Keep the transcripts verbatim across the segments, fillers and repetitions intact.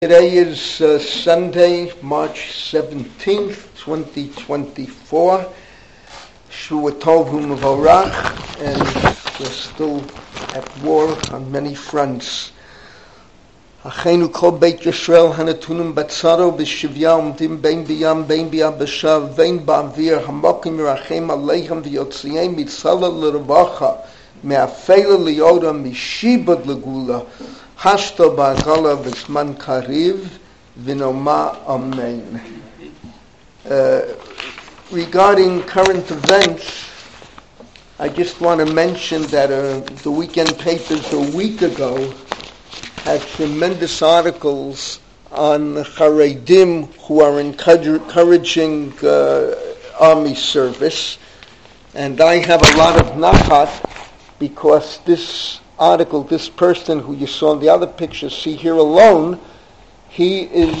Today is uh, Sunday, March seventeenth, twenty twenty-four. Shua Tov U'Mevorach, and we're still at war on many fronts. Achenu kol Beit Yisrael hanatunim batzaro b'shivya umdim bein biyam bein biyam b'shav bein ba'avir hamokim yirachem aleichem v'yotziim mitzala l'revacha me'afela liyoda mishibad l'gula Hashta ba'gala v'zman kariv v'noma amen. Uh, regarding current events, I just want to mention that uh, the weekend papers a week ago had tremendous articles on Haredim who are encouraging uh, army service, and I have a lot of nachat because this article, this person who you saw in the other picture, see here alone, he is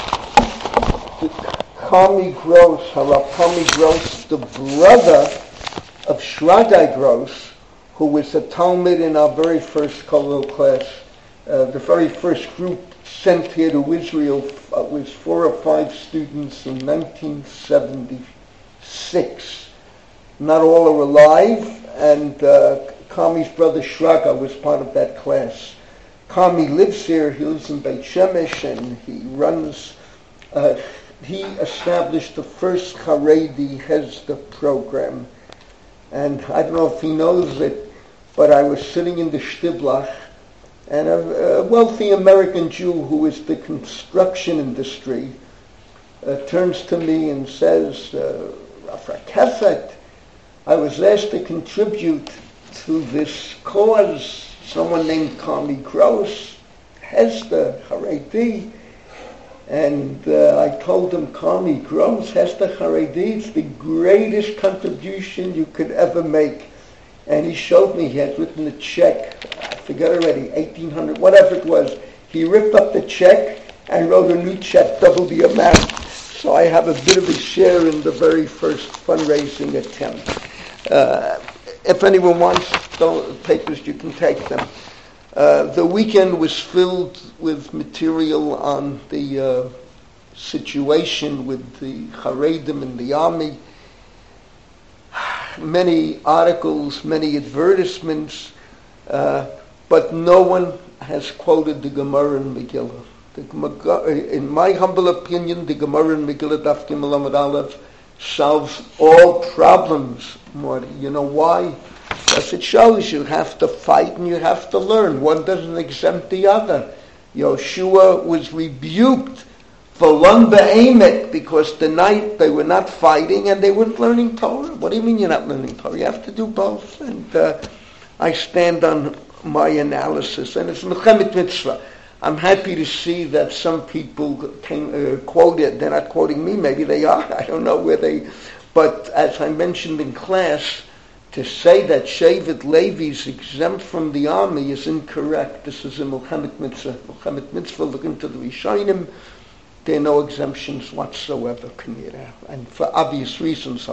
the Kami Gross, Harapami Gross, the brother of Shragai Gross, who was a Talmud in our very first Kollel class. Uh, the very first group sent here to Israel uh, was four or five students in nineteen seventy-six. Not all are alive, and uh, Kami's brother Shraga was part of that class. Kami lives here. He lives in Beit Shemesh, and he runs. Uh, he established the first Haredi Hesder program, and I don't know if he knows it, but I was sitting in the Shtiblach, and a, a wealthy American Jew who is the construction industry uh, turns to me and says, uh, Rav Rakefet, I was asked to contribute to this cause, someone named Kami Gross, Hesder, Haredi, and uh, I told him, Kami Gross, Hesder, Haredi, it's the greatest contribution you could ever make. And he showed me, he had written a check, I forget already, eighteen hundred, whatever it was. He ripped up the check and wrote a new check, double the amount. So I have a bit of a share in the very first fundraising attempt. Uh, If anyone wants the papers, you can take them. Uh, the weekend was filled with material on the uh, situation with the Haredim in the army. Many articles, many advertisements, uh, but no one has quoted the Gemara in Megillah. The, in my humble opinion, the Gemara in Megillah, Daf Gimel Amud Aleph, solves all problems, Marty. You know why? Because it shows you have to fight and you have to learn. One doesn't exempt the other. Yoshua was rebuked for lun be'emet because the night they were not fighting and they weren't learning Torah. What do you mean you're not learning Torah? You have to do both. And uh, I stand on my analysis. And it's Mechemet Mitzvah. I'm happy to see that some people came, uh, quoted. They're not quoting me. Maybe they are. I don't know where they... But as I mentioned in class, to say that Shevet Levi is exempt from the army is incorrect. This is a Mechemet Mitzvah. Mechemet Mitzvah, look into the Rishonim. There are no exemptions whatsoever. And for obvious reasons.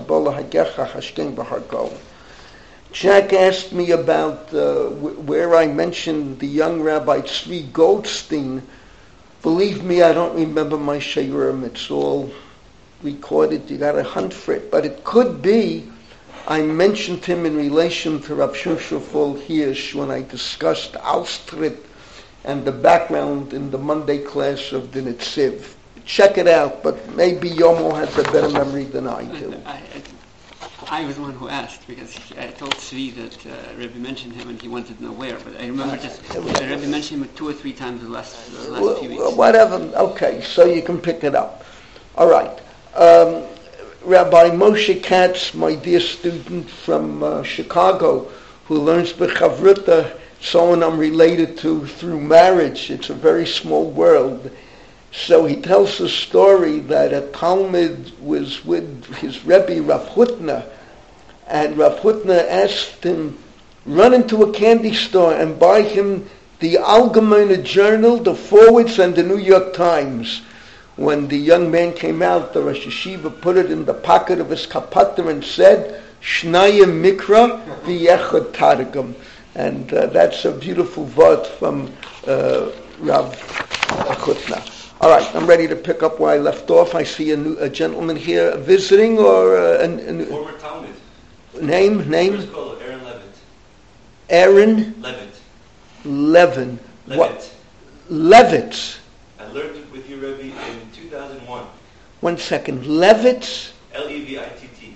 Jack asked me about uh, w- where I mentioned the young Rabbi Tzvi Goldstein. Believe me, I don't remember my Shayurim. It's all recorded. You got to hunt for it. But it could be I mentioned him in relation to Rav Shimshon Hirsch when I discussed Alstrip and the background in the Monday class of the Netziv. Check it out, but maybe Yomo has a better memory than I do. I, I, I was the one who asked because I told Tzvi that uh, Rebbe mentioned him and he wanted to know where. But I remember just uh, Rebbe mentioned him two or three times in the last, uh, last well, few weeks. Whatever. Okay, so you can pick it up. All right. Um, Rabbi Moshe Katz, my dear student from uh, Chicago, who learns B'Chavruta, someone I'm related to through marriage. It's a very small world. So he tells a story that a Talmud was with his Rebbe Rav Hutner, and Rav Hutner asked him, run into a candy store and buy him the Allgemeine Journal, the Forwards, and the New York Times. When the young man came out, the Rosh Yeshiva put it in the pocket of his kapater and said, Shnayim Mikra v'yechad Targum. And uh, that's a beautiful word from uh, Rav Hutner. All right, I'm ready to pick up where I left off. I see a, new, a gentleman here visiting, or uh, a, a, a former Talmud. Name, name? First called Aaron Levitt. Aaron Levitt. Levin. Levitt. What? Levitt. I learned it with you, Rebbe, in two thousand one. One second. Levitt. L E V I T T.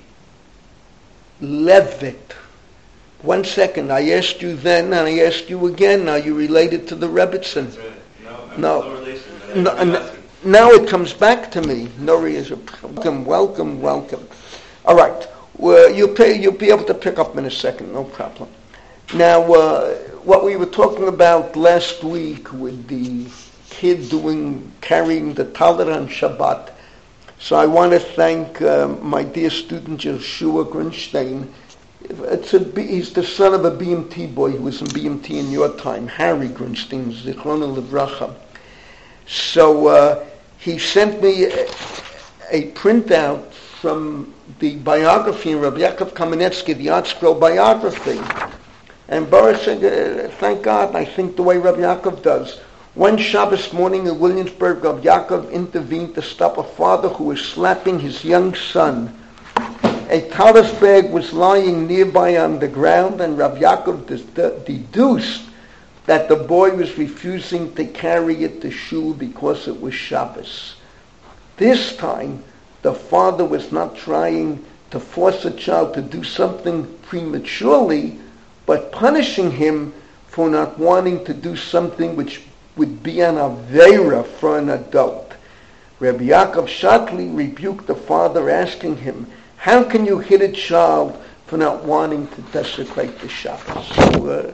Levitt. One second. I asked you then, and I asked you again. Are you related to the Rebbitzin? That's right. No, I'm No. no relation. No, n- now it comes back to me. Nori is a welcome, welcome, welcome. All right, well, you'll pay, you'll be able to pick up in a second, no problem. Now, uh, what we were talking about last week with the kid doing carrying the talit on Shabbat. So I want to thank uh, my dear student Joshua Grinstein. It's a, he's the son of a B M T boy who was in B M T in your time, Harry Grinstein, Zichrono Livracha. So uh, he sent me a, a printout from the biography in Rabbi Yaakov Kamenetsky, the Art Scroll biography. And Baruch said, uh, thank God, I think the way Rabbi Yaakov does. One Shabbos morning in Williamsburg, Rabbi Yaakov intervened to stop a father who was slapping his young son. A talis bag was lying nearby on the ground, and Rabbi Yaakov deduced that the boy was refusing to carry it to shul because it was Shabbos. This time, the father was not trying to force a child to do something prematurely, but punishing him for not wanting to do something which would be an avera for an adult. Rabbi Yaakov Shatley rebuked the father, asking him, how can you hit a child for not wanting to desecrate the Shabbos? So, uh,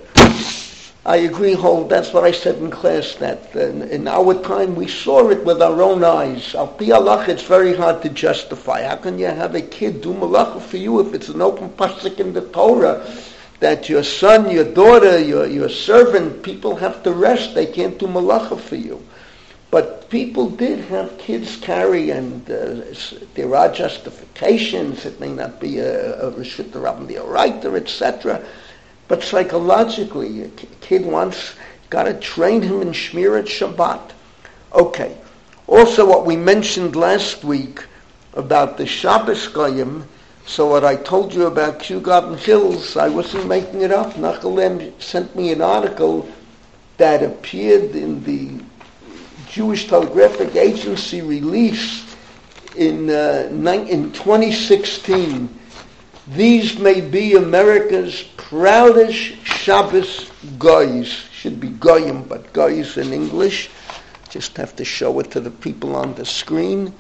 I agree, whole. That's what I said in class, that in, in our time we saw it with our own eyes. Al pi halach, it's very hard to justify. How can you have a kid do malacha for you if it's an open pasuk in the Torah that your son, your daughter, your, your servant, people have to rest, they can't do malacha for you. But people did have kids carry, and uh, there are justifications. It may not be a, a Reshut Rabbim D'Oraita, et cetera. But psychologically, a kid wants, got to train him in Shmirat Shabbat. Okay. Also, what we mentioned last week about the Shabbos Goyim, so what I told you about Kew Garden Hills, I wasn't making it up. Nachalem sent me an article that appeared in the Jewish Telegraphic Agency release in, uh, in twenty sixteen. These may be America's proudest Shabbos goys. Should be goyim, but goys in English. Just have to show it to the people on the screen.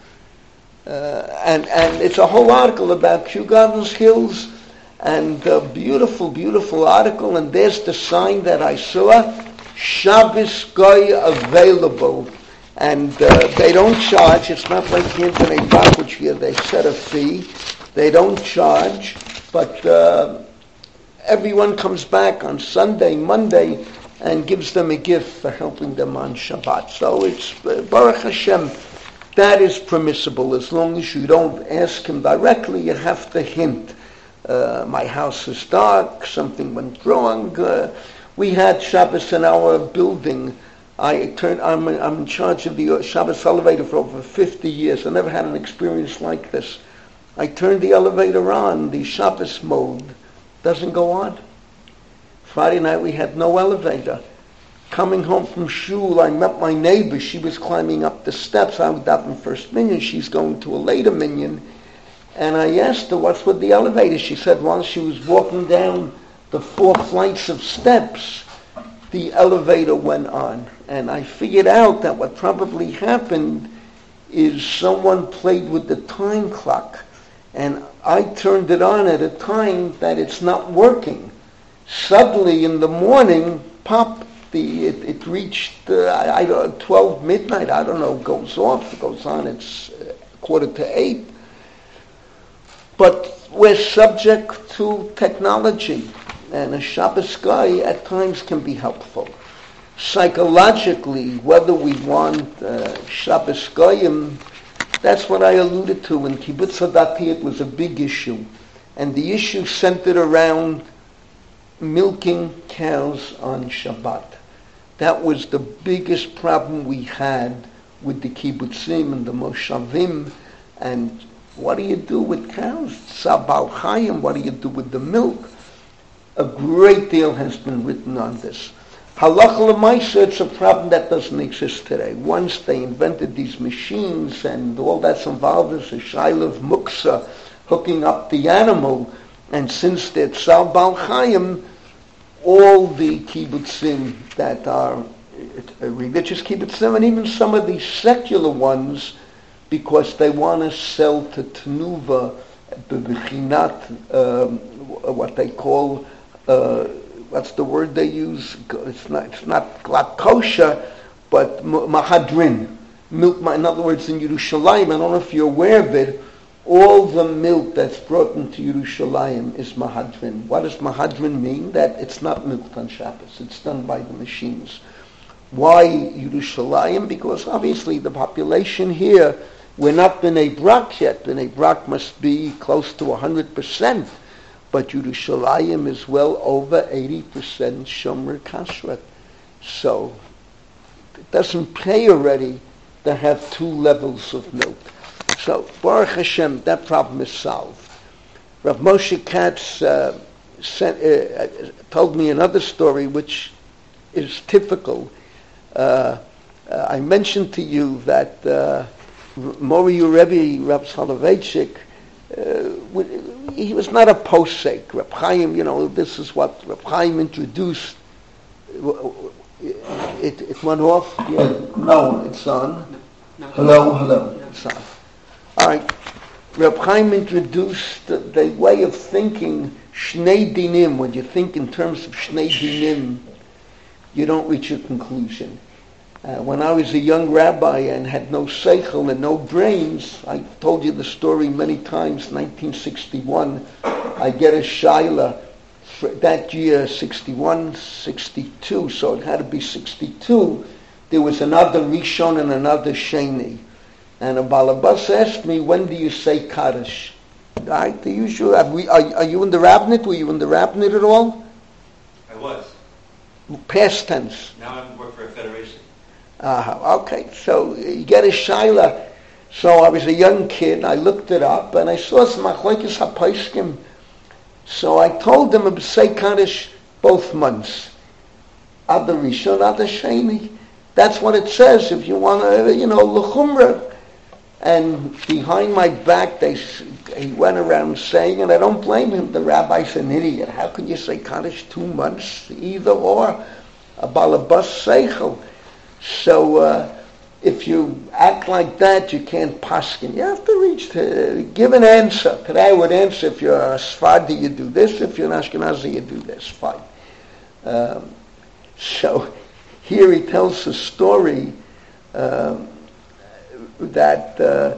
Uh, and, and it's a whole article about Kew Gardens Hills, and a beautiful, beautiful article, and there's the sign that I saw, Shabbos goy available. And uh, they don't charge. It's not like Canton A. Bach, which here they set a fee. They don't charge, but uh, everyone comes back on Sunday, Monday, and gives them a gift for helping them on Shabbat. So it's, uh, Baruch Hashem, that is permissible as long as you don't ask him directly. You have to hint. Uh, my house is dark, something went wrong. Uh, we had Shabbos in our building. I turned, I'm, I'm in charge of the Shabbos elevator for over fifty years. I never had an experience like this. I turned the elevator on, the Shabbos mode doesn't go on. Friday night we had no elevator. Coming home from shul, I met my neighbor. She was climbing up the steps. I was up in first minyan. She's going to a later minyan. And I asked her, what's with the elevator? She said, while she was walking down the four flights of steps, the elevator went on. And I figured out that what probably happened is someone played with the time clock. And I turned it on at a time that it's not working. Suddenly in the morning, pop, the it, it reached uh, I, I don't twelve midnight. I don't know. Goes off. It goes on. It's uh, quarter to eight. But we're subject to technology, and a Shabbos guy at times can be helpful. Psychologically, whether we want uh, Shabbos goyim, that's what I alluded to. In Kibbutz Hadati, it was a big issue, and the issue centered around milking cows on Shabbat. That was the biggest problem we had with the kibbutzim and the moshavim, and what do you do with cows? Sabal Chaim, what do you do with the milk? A great deal has been written on this. Halacha l'maisa, it's a problem that doesn't exist today. Once they invented these machines and all that's involved is a shaila of muksa, hooking up the animal, and since they're tzal bal chayim, all the kibbutzim that are uh, religious kibbutzim, and even some of these secular ones, because they want to sell to Tenuva, b'bechinat, um, what they call, uh, what's the word they use? It's not, it's not glakosha, but mahadrin. Milk, in other words, in Yerushalayim, I don't know if you're aware of it, all the milk that's brought into Yerushalayim is mahadrin. What does mahadrin mean? That it's not milked on Shabbos. It's done by the machines. Why Yerushalayim? Because obviously the population here, we're not Bnei Brak yet. Bnei Brak must be close to one hundred percent. But Yerushalayim is well over eighty percent Shomer Kashrut. So it doesn't pay already to have two levels of milk. So Baruch Hashem, that problem is solved. Rav Moshe Katz uh, sent, uh, told me another story which is typical. Uh, uh, I mentioned to you that uh, Mori Rebbe, Rav Soloveitchik, uh, he was not a posek. Reb Chaim, you know, this is what Reb Chaim introduced. It, it went off? Yeah. No, it's on. No, no. Hello, hello. No. It's on. All right. Reb Chaim introduced the, the way of thinking Shnei Dinim. When you think in terms of Shnei Dinim, you don't reach a conclusion. Uh, when I was a young rabbi and had no seichel and no brains, I told you the story many times, nineteen sixty-one, I get a shaila for that year, sixty-one, sixty-two, so it had to be sixty-two. There was another Rishon and another Sheni. And a balabas asked me, when do you say Kaddish? Right, the usual, are, we, are, are you in the rabbinate? Were you in the rabbinate at all? I was. Past tense. Now I work for a federation. Uh, okay, so you get a shaila. So I was a young kid, I looked it up, and I saw some machlokes haposkim. So I told them to say Kaddish both months. Ada Rishon, Ada Sheni. That's what it says if you want to, you know, l'chumra. And behind my back, they he went around saying, and I don't blame him, the rabbi's an idiot. How can you say Kaddish two months? Either or. A balabas seichel. So uh, if you act like that, you can't paskin. You have to reach to give an answer. Today I would answer, if you're a Sephardi, you do this. If you're an Ashkenazi, you do this. Fine. Um, so here he tells a story um, that uh,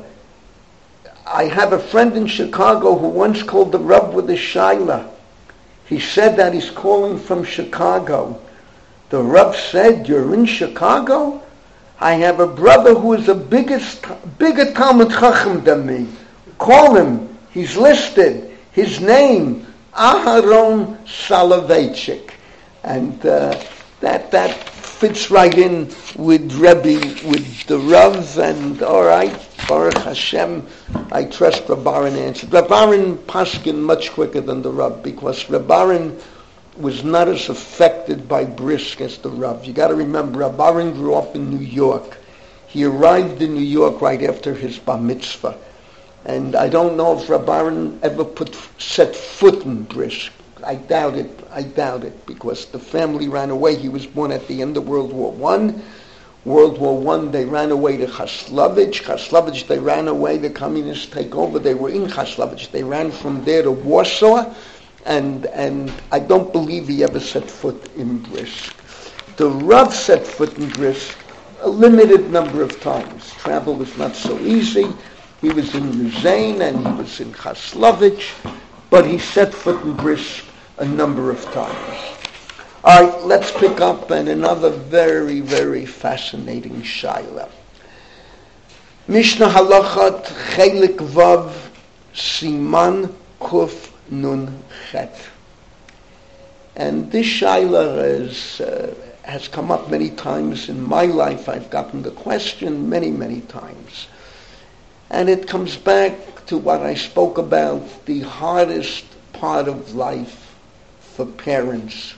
I have a friend in Chicago who once called the Rav with a shaila. He said that he's calling from Chicago. The Rav said, "You're in Chicago? I have a brother who is a biggest, bigger Talmud Chacham than me. Call him. He's listed. His name, Aharon Soloveitchik." And uh, that that fits right in with Rebbe, with the Rav, and all right, Baruch Hashem, I trust Reb Aaron answered. Reb Aaron paskin much quicker than the Rav, because Reb Aaron was not as affected by brisk as the Rav. You got to remember, Reb Aaron grew up in New York. He arrived in New York right after his bar mitzvah, and I don't know if Reb Aaron ever put set foot in brisk. I doubt it. I doubt it, because the family ran away. He was born at the end of World War One. World War One, they ran away to Chaslovich. Chaslovich, they ran away. The communists take over. They were in Chaslovich. They ran from there to Warsaw. And and I don't believe he ever set foot in Brisk. The Rav set foot in Brisk a limited number of times. Travel was not so easy. He was in Luzain and he was in Chaslovich, but he set foot in Brisk a number of times. All right, let's pick up on another very, very fascinating shaila. Mishnah Halachat Chelik Vav Siman Kuf Nun Chet. And this shaila is uh, has come up many times in my life. I've gotten the question many, many times. And it comes back to what I spoke about, the hardest part of life for parents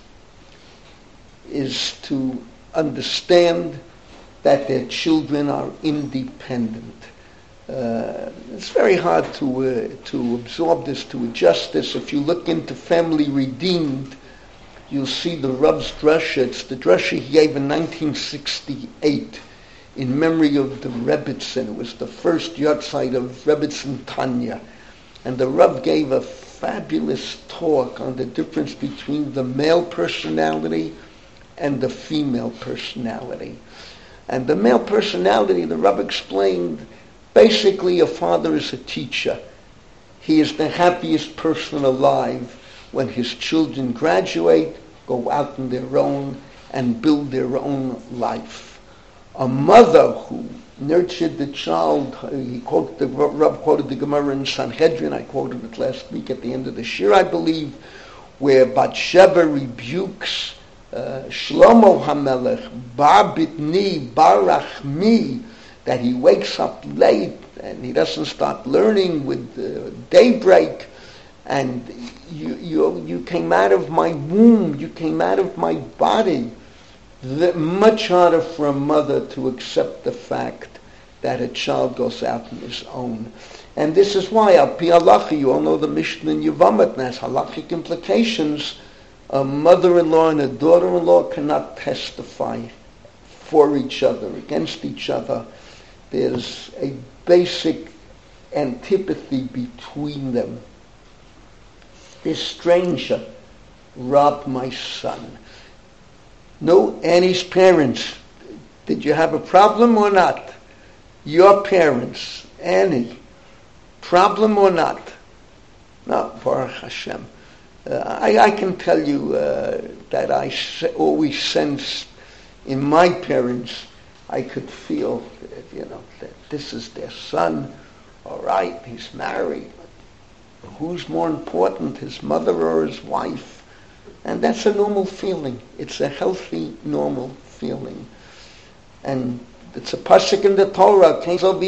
is to understand that their children are independent. Uh, it's very hard to uh, to absorb this, to adjust this. If you look into Family Redeemed, you'll see the Rav's drasha. It's the drasha he gave in nineteen sixty-eight in memory of the Rebbitzin. It was the first yahrzeit of Rebbitzin Tanya. And the Rav gave a fabulous talk on the difference between the male personality and the female personality. And the male personality, the Rav explained, basically a father is a teacher. He is the happiest person alive when his children graduate, go out on their own, and build their own life. A mother who nurtured the child, he quoted the Rav quoted the Gemara in Sanhedrin. I quoted it last week at the end of the shir, I believe, where Bathsheba rebukes uh, Shlomo HaMelech, Bar Bitni, Bar Rachmi, that he wakes up late and he doesn't start learning with uh, daybreak. And you, you, you came out of my womb, you came out of my body. The, much harder for a mother to accept the fact that a child goes out on his own. And this is why, al pi halacha, you all know the Mishnah in Yevamot has halachic implications. A mother-in-law and a daughter-in-law cannot testify for each other, against each other. There's a basic antipathy between them. This stranger robbed my son. No, Annie's parents. Did you have a problem or not? Your parents, Annie. Problem or not? No, Baruch Hashem. Uh, I, I can tell you uh, that I se- always sensed in my parents, I could feel, that, you know, that this is their son. All right, he's married. Who's more important, his mother or his wife? And that's a normal feeling. It's a healthy, normal feeling. And it's a pasuk in the Torah.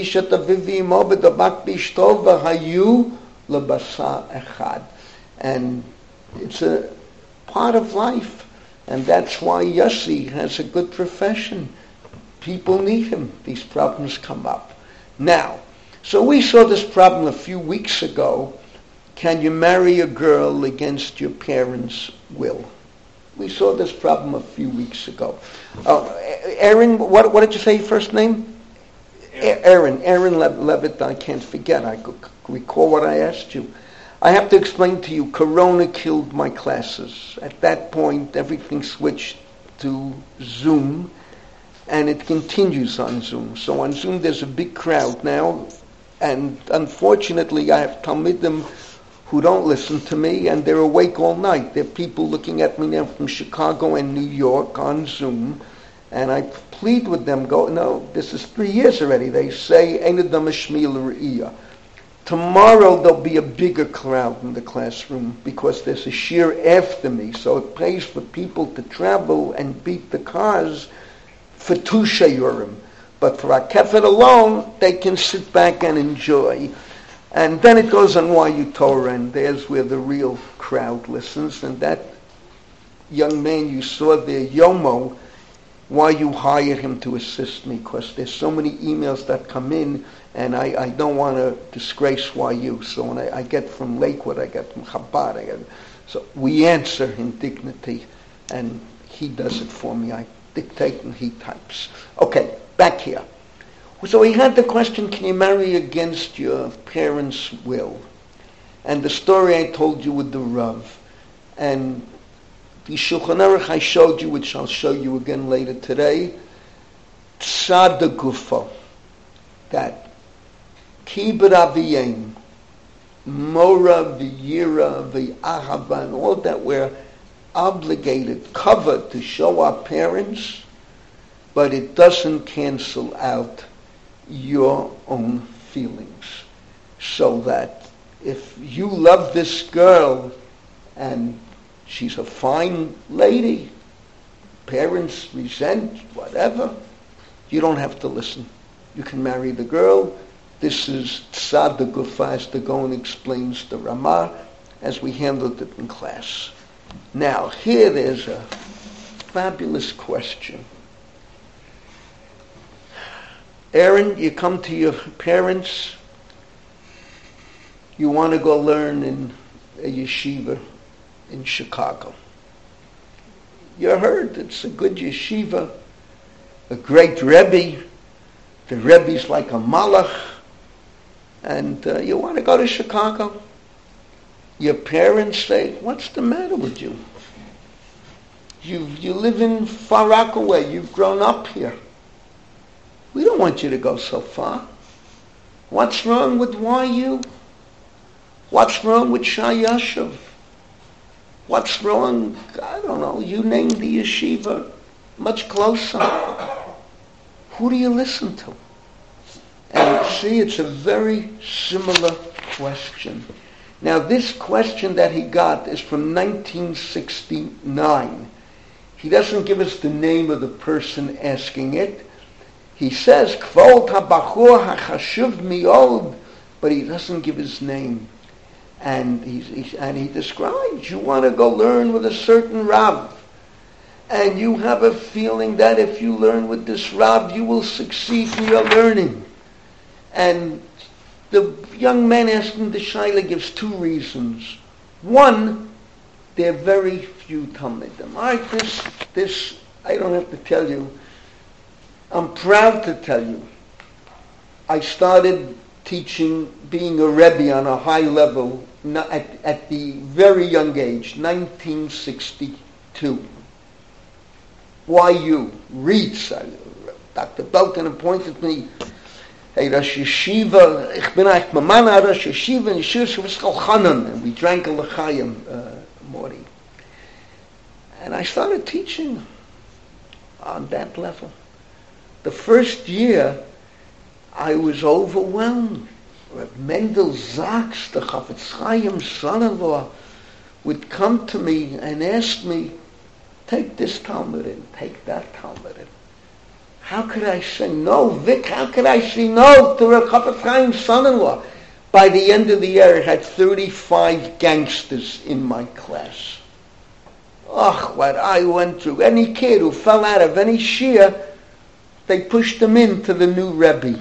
And it's a part of life. And that's why Yossi has a good profession. People need him. These problems come up. Now, so we saw this problem a few weeks ago. Can you marry a girl against your parents' will? We saw this problem a few weeks ago. Uh, Aaron, what, what did you say your first name? Aaron. Aaron Le- Levitt, I can't forget. I could recall what I asked you. I have to explain to you, Corona killed my classes. At that point, everything switched to Zoom, and it continues on Zoom. So on Zoom, there's a big crowd now, and unfortunately, I have Talmidim who don't listen to me, and they're awake all night. There are people looking at me now from Chicago and New York on Zoom, and I plead with them, go, no, this is three years already. They say, Ein Adam Shmiel Re'iyah. Tomorrow there'll be a bigger crowd in the classroom because there's a shir after me, so it pays for people to travel and beat the cars for two shiurim. But for Akefet alone, they can sit back and enjoy. And then it goes on Y U Torah, and there's where the real crowd listens. And that young man you saw there, Yomo, why you hired him to assist me, because there's so many emails that come in, and I, I don't want to disgrace Y U. So when I, I get from Lakewood, I get from Chabad, I get, so we answer in dignity, and he does it for me. I dictate and he types. Okay, back here. So he had the question, can you marry against your parents' will? And the story I told you with the Rav. And the Shulchan Aruch I showed you, which I'll show you again later today, Tzad Gufo, that Kibbur Aviyim, Mora, V'yira, V'ahava, and all that we're obligated, covered to show our parents, but it doesn't cancel out your own feelings. So that if you love this girl and she's a fine lady, parents resent, whatever, you don't have to listen. You can marry the girl. This is Tzad the Gufa, as the Gaon explains the Ramah, as we handled it in class. Now, here there's a fabulous question. Aaron, you come to your parents, you want to go learn in a yeshiva in Chicago. You heard it's a good yeshiva, a great Rebbe. The Rebbe's like a malach, and uh, you want to go to Chicago. Your parents say, what's the matter with you? You you live in Far Rockaway. You've grown up here. We don't want you to go so far. What's wrong with Y U? What's wrong with Shai Yashuv? What's wrong, I don't know, you name the yeshiva much closer. Who do you listen to? And see, it's a very similar question. Now, this question that he got is from nineteen sixty-nine. He doesn't give us the name of the person asking it. He says, Kvod habachur hachashuv miod, but he doesn't give his name. And, he's, he's, and he describes, you want to go learn with a certain Rav. And you have a feeling that if you learn with this Rav, you will succeed in your learning. And the young man asking the Shaila gives two reasons. One, there are very few Talmidim. All right, this, this, I don't have to tell you. I'm proud to tell you. I started teaching, being a Rebbe on a high level at, at the very young age, nineteen sixty-two. Y U, Reeds. Doctor Belton appointed me a Rosh Yeshiva. Ich bin eigentlich Mamana Rosh Yeshiva in Yeshiva V'Skalchanan, and we drank a L'chaim, uh, Mori. And I started teaching on that level. The first year, I was overwhelmed. Mendel Zaks, the Chafetz Chaim son-in-law, would come to me and ask me, take this Talmud in, take that Talmud in. How could I say no, Vic? How could I say no to a Chafetz Chaim son-in-law? By the end of the year, I had thirty-five gangsters in my class. Oh, what I went through. Any kid who fell out of any shir, they pushed him into the new Rebbe.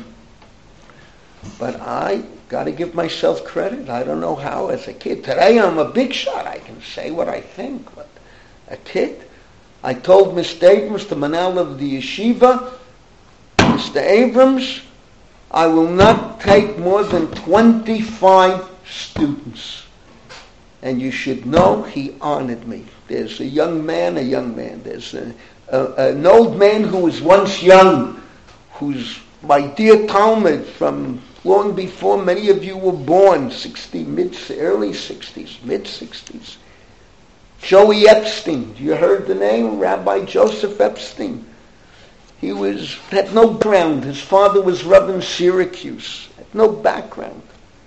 But I got to give myself credit. I don't know how as a kid. Today I'm a big shot. I can say what I think. But a kid, I told Mister Abrams, the manal of the yeshiva, Mister Abrams, I will not take more than twenty-five students. And you should know he honored me. There's a young man, a young man. There's a, a, an old man who was once young, who's my dear Talmud from long before many of you were born, sixty, mid, early sixties, mid sixties. Joey Epstein, you heard the name? Rabbi Joseph Epstein. He was had no background. His father was Rebbe in Syracuse. Had no background.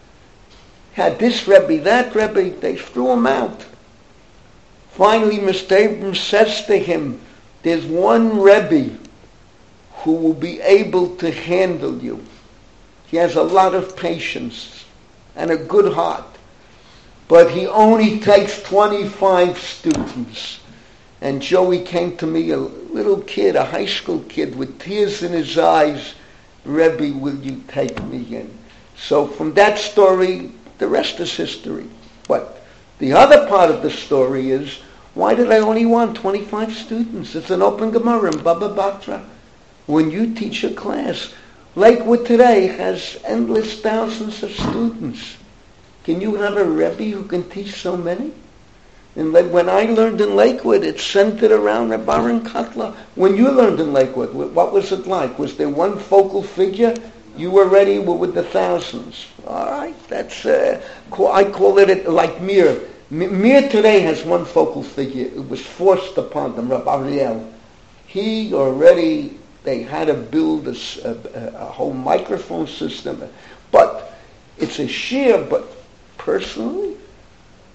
Had this Rebbe, that Rebbe, they threw him out. Finally, Mister Abrams says to him, there's one Rebbe who will be able to handle you. He has a lot of patience and a good heart. But he only takes twenty-five students. And Joey came to me, a little kid, a high school kid, with tears in his eyes. Rebbe, will you take me in? So from that story, the rest is history. But the other part of the story is, why did I only want twenty-five students? It's an open Gemara in Baba Batra. When you teach a class, Lakewood today has endless thousands of students. Can you have a Rebbe who can teach so many? And when I learned in Lakewood, it centered around Reb Aaron Kotler. When you learned in Lakewood, what was it like? Was there one focal figure? You already were with the thousands. All right, that's uh, I call it like Mir. Mir today has one focal figure. It was forced upon them, Reb Ariel. He already. They had to build a, a, a whole microphone system. But it's a sheer, but personally,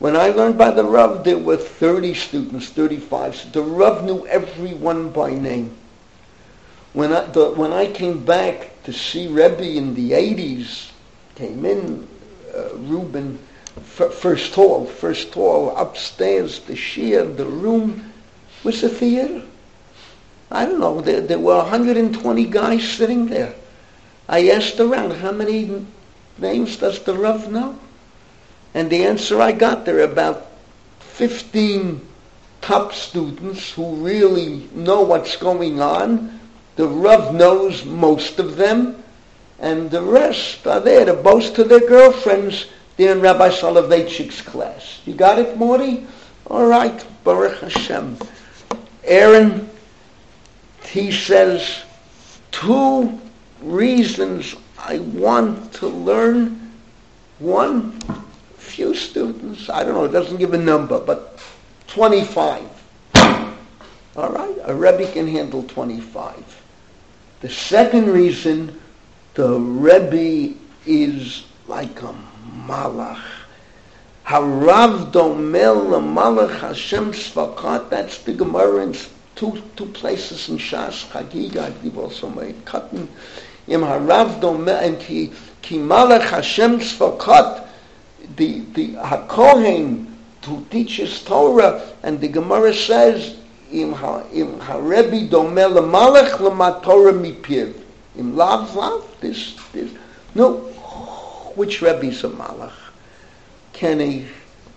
When I learned by the Rav, there were thirty students, thirty-five. So the Rav knew everyone by name. When I, the, when I came back to see Rebbe in the eighties, came in, uh, Reuben, f- first hall, first hall, upstairs, the shir, the room was a theater. I don't know, there, there were one hundred twenty guys sitting there. I asked around, how many names does the Rav know? And the answer I got, there are about fifteen top students who really know what's going on. The Rav knows most of them, and the rest are there to boast to their girlfriends. They're in Rabbi Soloveitchik's class. You got it, Morty? All right, Baruch Hashem. Aaron, he says, two reasons I want to learn. One, few students, I don't know, it doesn't give a number, but twenty-five. All right, a Rebbe can handle twenty-five. The second reason, the Rebbe is like a malach. Harav domel malach Hashem Sfakat. That's the Gemara in two two places in Shas Chagiga. I believe also made cutting. Im harav domel and ki ki malach Hashem Sfakat. The the Hakohen who teaches Torah, and the Gemara says im ha im harebi domel malach lematorah mipiv. Im lav lav this this no. Which Rebbe's a malach? Can he?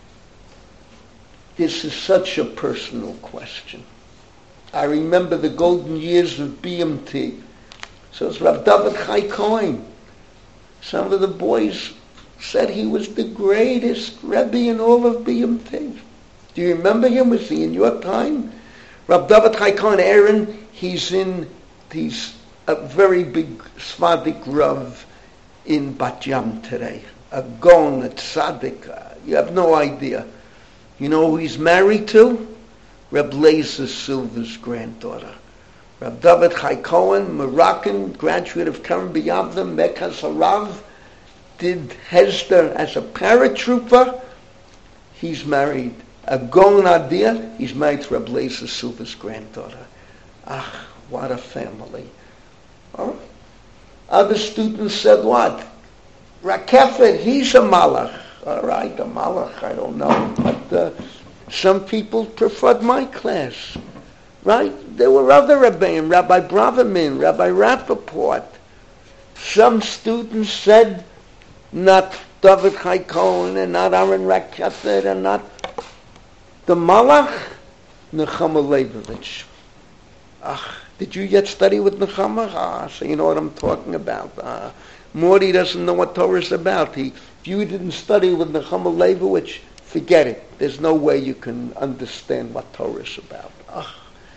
This is such a personal question. I remember the golden years of B M T. So it's Rav David Chai Cohen. Some of the boys said he was the greatest Rebbe in all of B M T. Do you remember him? Was he in your time? Rav David Chai Cohen, Aaron, he's in, he's a very big Svadik Rav in Bat Yam today. A Gon, a Tzaddik. Uh, you have no idea. You know who he's married to? Reb Lezer Silver's granddaughter. Reb David Chai Cohen, Moroccan, graduate of Keren B'Yavne, Mekas Harav, did Hesder as a paratrooper. He's married. A Gon Adir, he's married to Reb Lezer Silver's granddaughter. Ah, what a family. All right. Other students said what? Rakefet, he's a malach. All right, a malach, I don't know. But uh, some people preferred my class. Right? There were other Rebbeim, Rabbi Braverman, Rabbi Rappaport. Some students said not David Chai Cohen and not Aaron Rakefet and not the malach, Nechama Leibovich. Ah, did you yet study with Nechama? Ah, so you know what I'm talking about. Ah, Morty doesn't know what Torah is about. He, if you didn't study with Nechama Leibovich, forget it. There's no way you can understand what Torah is about. Ah,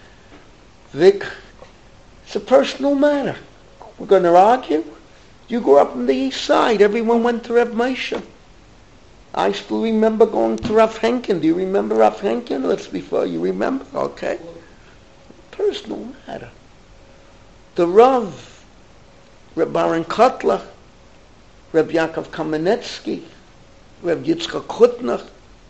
Vic, it's a personal matter. We're going to argue. You grew up on the east side. Everyone went to Rav Moshe. I still remember going to Rav Henkin. Do you remember Rav Henkin? Let's before you remember. Okay. Personal matter. The Rav, Reb Aaron Kotler, Reb Yaakov Kamenetsky, Reb Yitzchak Chutner,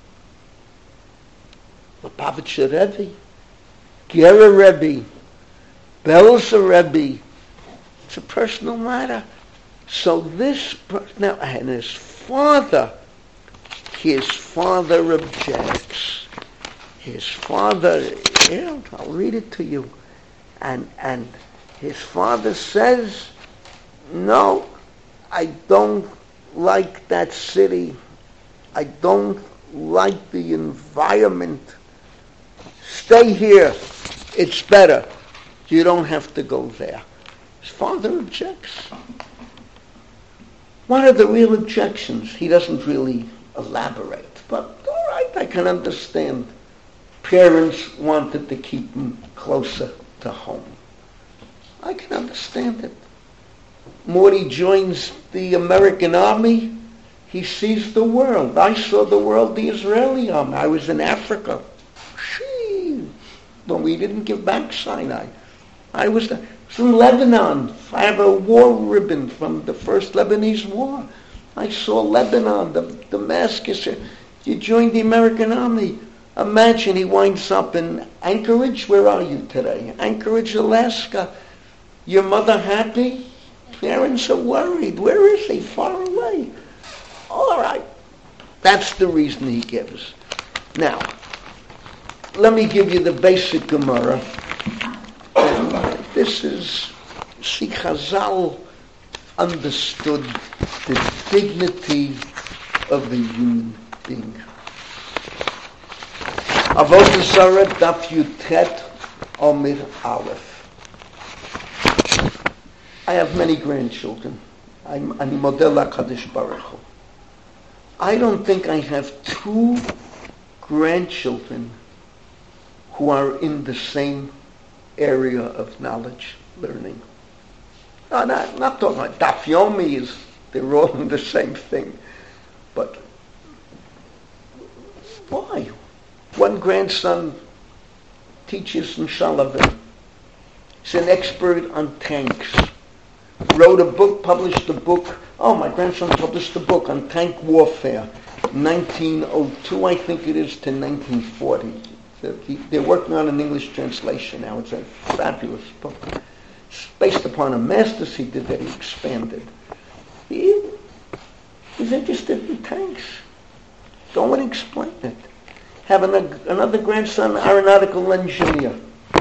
Lubavitcher Rebbe, Gera Rebbe, Belzer Rebbe. It's a personal matter. So this, now, and his father, his father objects. His father, yeah, I'll read it to you. And and his father says, no, I don't like that city. I don't like the environment. Stay here. It's better. You don't have to go there. His father objects. What are the real objections? He doesn't really elaborate. But all right, I can understand. Parents wanted to keep him closer to home. I can understand it. Morty joins the American Army. He sees the world. I saw the world, the Israeli Army. I was in Africa. Shee, when we didn't give back Sinai. I was there. From Lebanon. I have a war ribbon from the first Lebanese war. I saw Lebanon, the Damascus. You You joined the American Army. Imagine he winds up in Anchorage. Where are you today? Anchorage, Alaska. Your mother happy? Parents are worried. Where is he? Far away. All right. That's the reason he gives. Now, let me give you the basic Gemara. And this is, see, Chazal understood the dignity of the human being. Avodah Zarah Daf Yutet Amid Aleph. I have many grandchildren. I'm ani model HaKadosh Baruch Hu. I don't think I have two grandchildren who are in the same area of knowledge, learning. No, not, not talking about Daf Yomi, is they're all in the same thing. But why? One grandson teaches in Shalavim. He's an expert on tanks. Wrote a book, published a book. Oh, my grandson published a book on tank warfare, nineteen oh two, I think it is, to nineteen forty. So he, they're working on an English translation now. It's a fabulous book. It's based upon a master's he did that he expanded. He was interested in tanks. Go and explain it. Have an, another grandson, aeronautical engineer.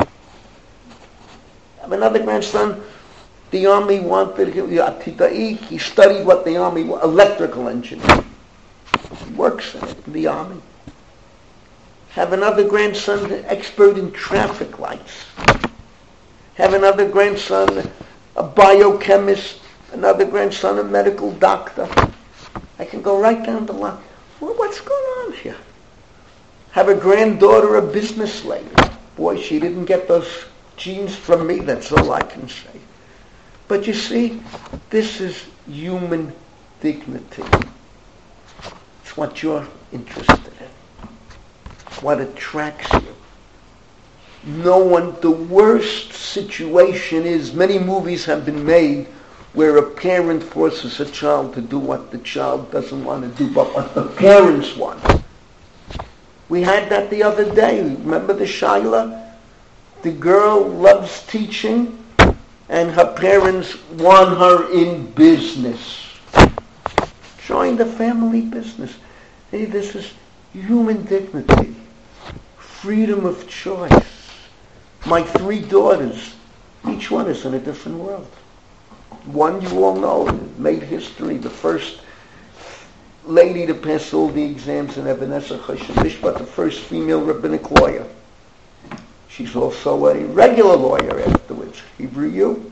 Have another grandson, the Army wanted, he studied what the Army, electrical engineer. He works in it, in the Army. Have another grandson, expert in traffic lights. Have another grandson, a biochemist. Another grandson, a medical doctor. I can go right down the line. Well, what's going on here? Have a granddaughter, a business lady. Boy, she didn't get those genes from me, that's all I can say. But you see, this is human dignity. It's what you're interested in. What attracts you. No one, the worst situation is, many movies have been made where a parent forces a child to do what the child doesn't want to do, but what the parents want. We had that the other day. Remember the Shaila? The girl loves teaching, and her parents want her in business. Join the family business. Hey, this is human dignity, freedom of choice. My three daughters, each one is in a different world. One you all know, made history, the first lady to pass all the exams in Ebenezer Choshen Mishpat, the first female rabbinic lawyer. She's also a regular lawyer afterwards. Hebrew U.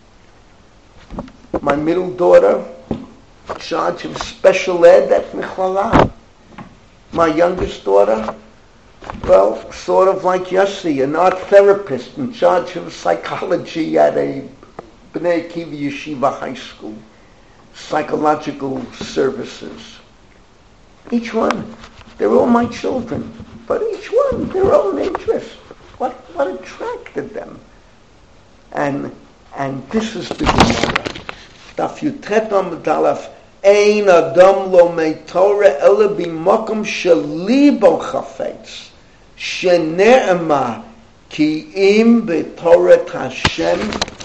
My middle daughter, charge of special ed at Michlala. My youngest daughter, well, sort of like Yossi, an art therapist in charge of psychology at a Bnei Akiva Yeshiva High School. Psychological services. Each one, they're all my children, but each one, their own interests. What what attracted them? And and this is the Gemara. Daf Yutet Amud Aleph. Ein adam lo me'torah ela b'makom shelibo chafetz shene'ema ki im b'torat Hashem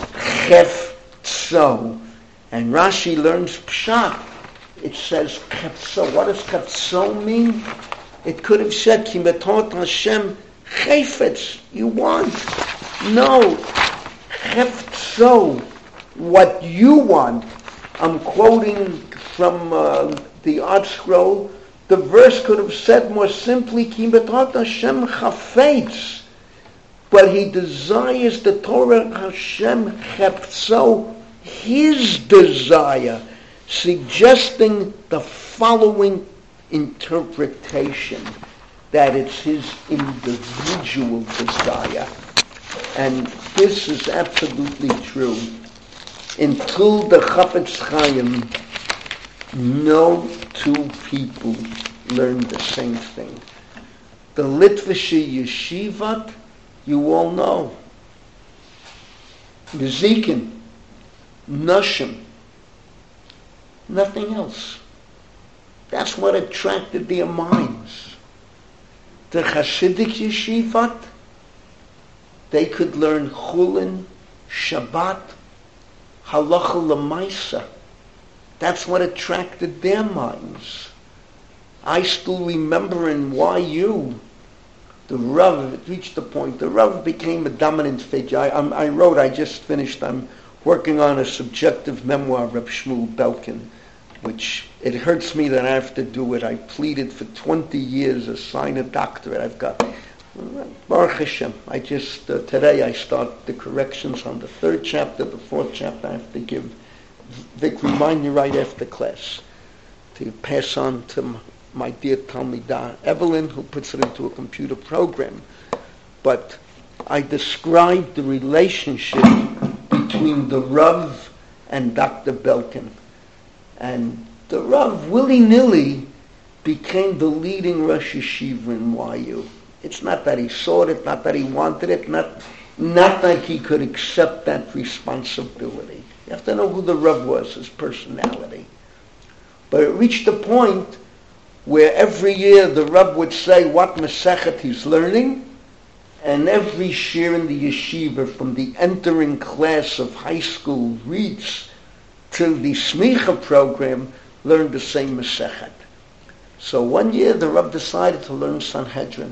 cheftzo. And Rashi learns Pshat. It says cheftzo. What does cheftzo mean? It could have said ki b'torat Hashem chefetz. You want? No. Cheftzo. What you want. I'm quoting from uh, the Art Scroll. The verse could have said more simply, Ki b'torat Hashem chafetz. But he desires the Torah Hashem chefetzo, his desire, suggesting the following interpretation, that it's his individual desire. And this is absolutely true. Until the Chafetz Chaim, no two people learn the same thing. The Litvische Yeshivat, you all know. Nezikin, Nashim, nothing else. That's what attracted their minds. The Hasidic yeshivat, they could learn Chulin, Shabbat, Halacha L'maisa. That's what attracted their minds. I still remember in Y U, the Rav, it reached the point, the Rav became a dominant figure. I, I, I wrote, I just finished, I'm working on a subjective memoir of Reb Shmuel Belkin, which it hurts me that I have to do it. I pleaded for twenty years to sign a doctorate. I've got, Baruch Hashem, I just, uh, today I start the corrections on the third chapter, the fourth chapter I have to give. Vic, remind me right after class to pass on to my, my dear Talmidah Evelyn, who puts it into a computer program. But I described the relationship between the Rav and Doctor Belkin. And the Rav, willy-nilly, became the leading Rosh Yeshiva in Y U. It's not that he sought it, not that he wanted it, not, not that he could accept that responsibility. You have to know who the Rav was, his personality. But it reached a point where every year the Rav would say what Masechet he's learning, and every shir in the yeshiva, from the entering class of high school reads till the Smicha program, learned the same Masechet. So one year the Rav decided to learn Sanhedrin.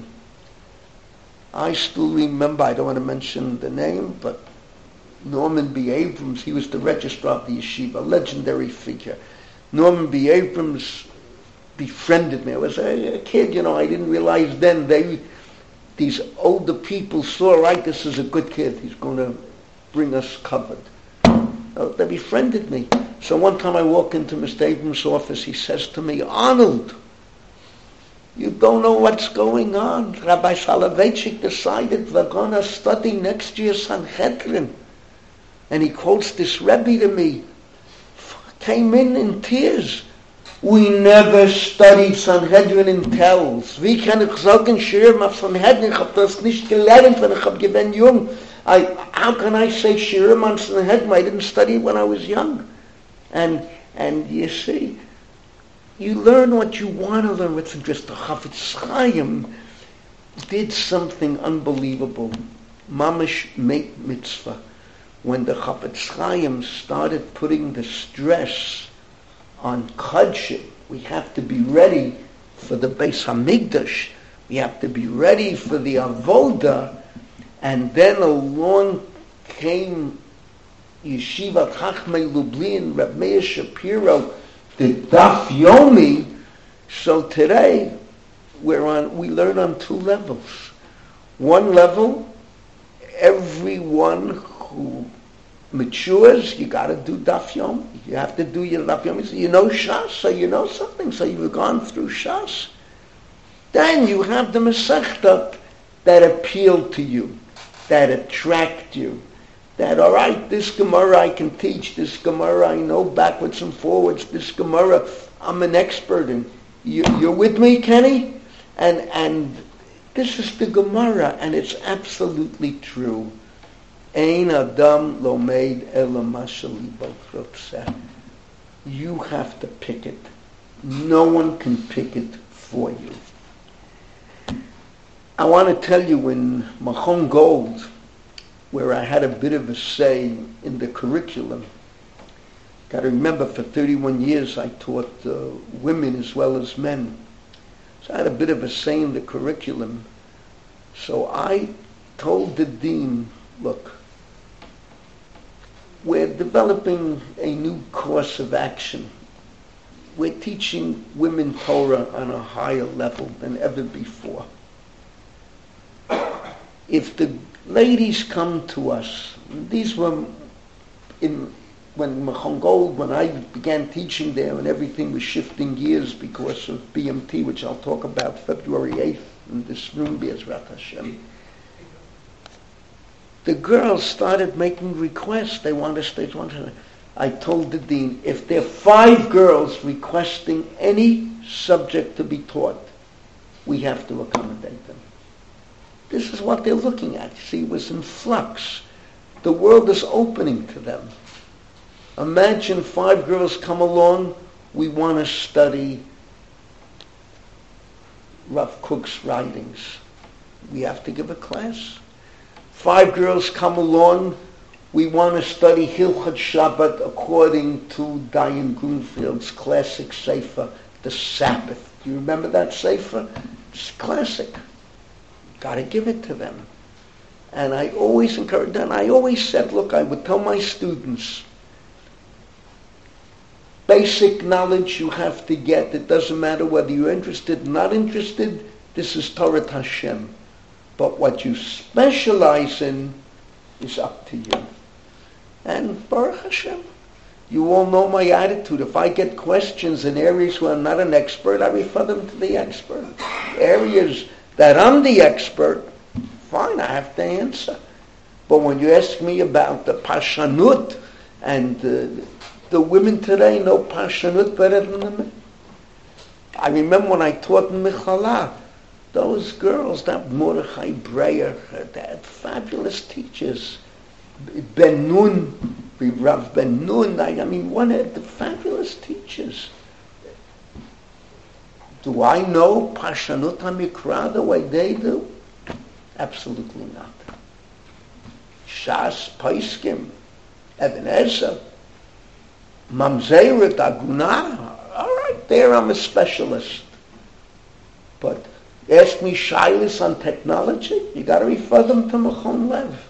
I still remember, I don't want to mention the name, but Norman B. Abrams, he was the registrar of the yeshiva, a legendary figure. Norman B. Abrams befriended me. I was a, a kid, you know, I didn't realize then they, these older people saw, right, this is a good kid, he's going to bring us covered. Uh, they befriended me. So one time I walk into Mister Abrams' office, he says to me, Arnold, you don't know what's going on. Rabbi Soloveitchik decided we're going to study next year Sanhedrin. And he quotes this Rebbe to me, came in in tears. We never studied Sanhedrin in Tells. Wie kann ich sagen, Shirim auf Sanhedrin, ich habe das nicht gelernt, wenn ich habe gewesen jung. I, how can I say Shirim on Sanhedrin? I didn't study it when I was young. And, and you see, you learn what you want to learn, what's interesting. Chafetz Chaim did something unbelievable. Mamish make mitzvah. When the Chafetz Chaim started putting the stress on Kodshim, we have to be ready for the Beis Hamikdash, we have to be ready for the Avoda, and then along came Yeshivat Chachmei Lublin, Reb Meir Shapiro, the Daf Yomi. So today we're on, we learn on two levels. One level, everyone who matures, you got to do Daf Yomi. You have to do your Daf Yomi. So you know Shas, so you know something, so you've gone through Shas. Then you have the Masechta that appeal to you, that attract you, that, all right, this Gemara I can teach, this Gemara I know backwards and forwards, this Gemara I'm an expert in. You, you're with me, Kenny? And and this is the Gemara, and it's absolutely true. Ein Adam Lomeid Ela Masha Libo Rotzeh. You have to pick it. No one can pick it for you. I want to tell you, in Machon Gold, where I had a bit of a say in the curriculum, got to remember, for thirty-one years I taught uh, women as well as men. So I had a bit of a say in the curriculum. So I told the dean, look, we're developing a new course of action. We're teaching women Torah on a higher level than ever before. If the ladies come to us, these were in when Machon Gold, when I began teaching there, and everything was shifting gears because of B M T, which I'll talk about February eighth in this room, Be'ezrat Hashem. The girls started making requests. They want to stay. Want to. I told the dean, if there are five girls requesting any subject to be taught, we have to accommodate them. This is what they're looking at. See, it was in flux. The world is opening to them. Imagine five girls come along, we want to study Rav Kook's writings. We have to give a class. Five girls come along. We want to study Hilchot Shabbat according to Diane Grunfield's classic sefer, The Sabbath. Do you remember that sefer? It's classic. Got to give it to them. And I always encouraged them. I always said, look, I would tell my students, basic knowledge you have to get. It doesn't matter whether you're interested or not interested. This is Torah Hashem. But what you specialize in is up to you. And Baruch Hashem, you all know my attitude. If I get questions in areas where I'm not an expert, I refer them to the expert. Areas that I'm the expert, fine, I have to answer. But when you ask me about the Pashanut, and uh, the women today know Pashanut better than the men. I remember when I taught in Michala, those girls, that Mordechai Breyer, they had fabulous teachers. Ben Nun, Rav Ben Nun, I, I mean, one of the fabulous teachers. Do I know Pashanut HaMikra the way they do? Absolutely not. Shas, Paiskim, Eben Ezer, Mamzeret, Agunah, all right, there I'm a specialist. But ask me shilas on technology, you got to refer them to Mechon Lev.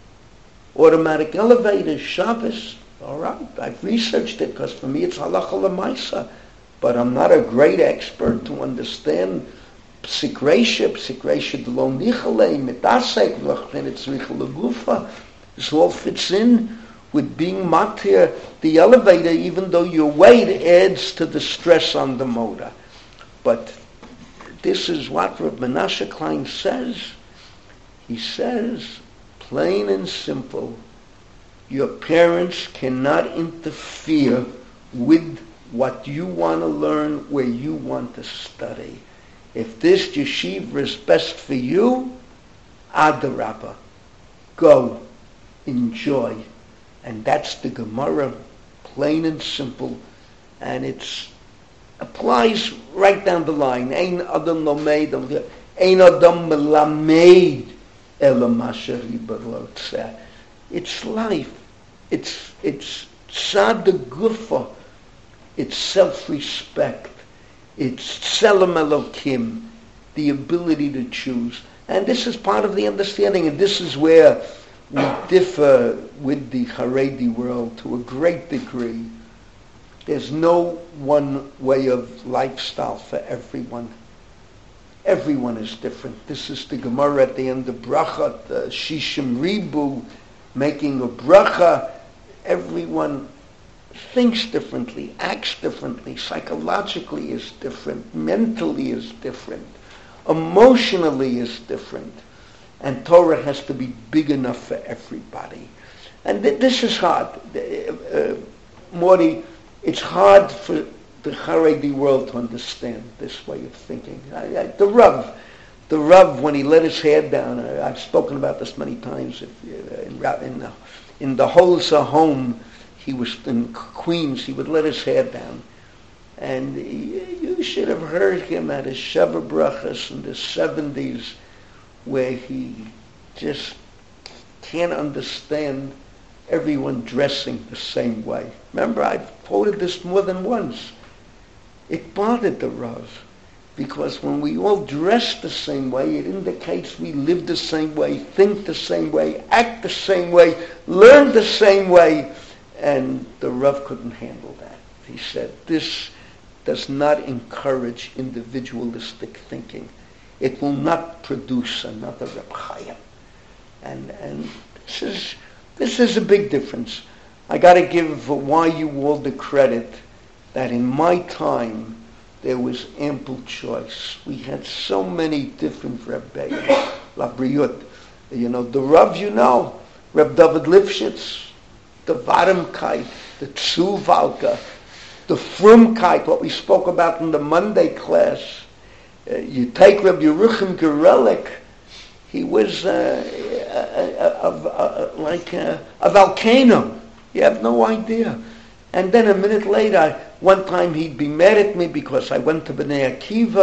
Automatic elevators, Shabbos, all right, I've researched it because for me it's halacha l'maisa, but I'm not a great expert to understand Psik Reisha, Psik Reisha d'lo nichalei, mitasek, v'lachpen etzricha l'gufa. This all fits in with being matir the elevator, even though your weight adds to the stress on the motor. But this is what Rav Menashe Klein says. He says, plain and simple, your parents cannot interfere with what you want to learn, where you want to study. If this yeshiva is best for you, adarabba, go, enjoy. And that's the Gemara, plain and simple, and it's applies right down the line. Ein adam lomeid, ein adam melamed ela masher yibaro tzeh. It's life. It's it's tzad gufa. It's self-respect. It's tzelem elokim, the ability to choose. And this is part of the understanding, and this is where we differ with the Haredi world to a great degree. There's no one way of lifestyle for everyone. Everyone is different. This is the Gemara at the end of Bracha, the Shishim Ribu, making a bracha. Everyone thinks differently, acts differently, psychologically is different, mentally is different, emotionally is different. And Torah has to be big enough for everybody. And th- this is hard. Uh, uh, Morty, it's hard for the Haredi world to understand this way of thinking. I, I, the Rav, the Rav, when he let his hair down, uh, I've spoken about this many times, if, uh, in, in, the, in the Holzer home, he was in Queens, he would let his hair down. And he, you should have heard him at his Sheva Brachas in the seventies, where he just can't understand everyone dressing the same way. Remember, I've quoted this more than once. It bothered the Rav, because when we all dress the same way, it indicates we live the same way, think the same way, act the same way, learn the same way, and the Rav couldn't handle that. He said, this does not encourage individualistic thinking. It will not produce another Reb Chaim. And and this is this is a big difference. I got to give Y U all the credit that in my time there was ample choice. We had so many different Rebbeim, La Briut. You know, the Rav, you know, Reb David Lifshitz, the Vadimkeit, the Tzuvalka, the Frumkeit, what we spoke about in the Monday class. Uh, you take Reb Yeruchim Gerelik, he was uh, a, a, a, a, like a, a volcano. You have no idea. And then a minute later, one time he'd be mad at me because I went to Bnei Akiva,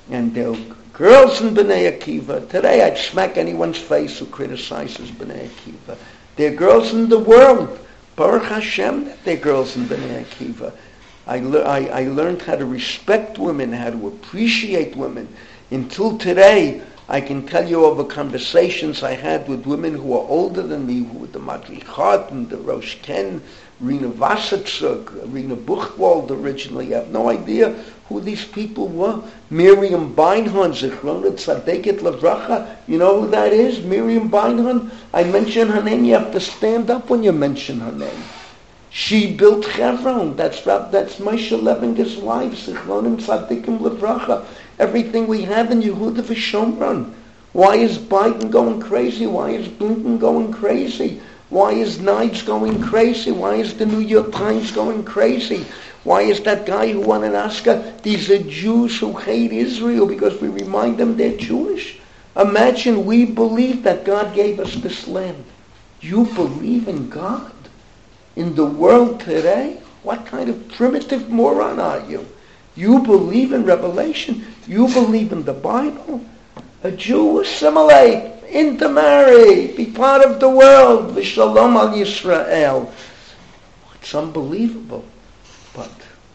And there are girls in B'nai Akiva. Today I'd smack anyone's face who criticizes B'nai Akiva. There are girls in the world. Baruch Hashem that there are girls in B'nai Akiva. I, le- I, I learned how to respect women, how to appreciate women. Until today, I can tell you over conversations I had with women who are older than me, who were the Madrichat and the Rosh Ken, Rina Wassertzug, Rina Buchwald originally. I have no idea who these people were. Miriam Beinhorn, Zichrona Tzadeket Levracha. You know who that is? Miriam Beinhorn? I mention her name. You have to stand up when you mention her name. She built Chevron. That's that's Moshe Levinger's wife, Zichronim Tzadikim Levracha. Everything we have in Yehuda v'Shomron. Why is Biden going crazy? Why is Blinken going crazy? Why is Nides going crazy? Why is the New York Times going crazy? Why is that guy who won an Oscar? These are Jews who hate Israel because we remind them they're Jewish. Imagine we believe that God gave us this land. You believe in God? In the world today? What kind of primitive moron are you? You believe in Revelation? You believe in the Bible? A Jew assimilate, intermarry, be part of the world. V'shalom al Yisrael. It's unbelievable. But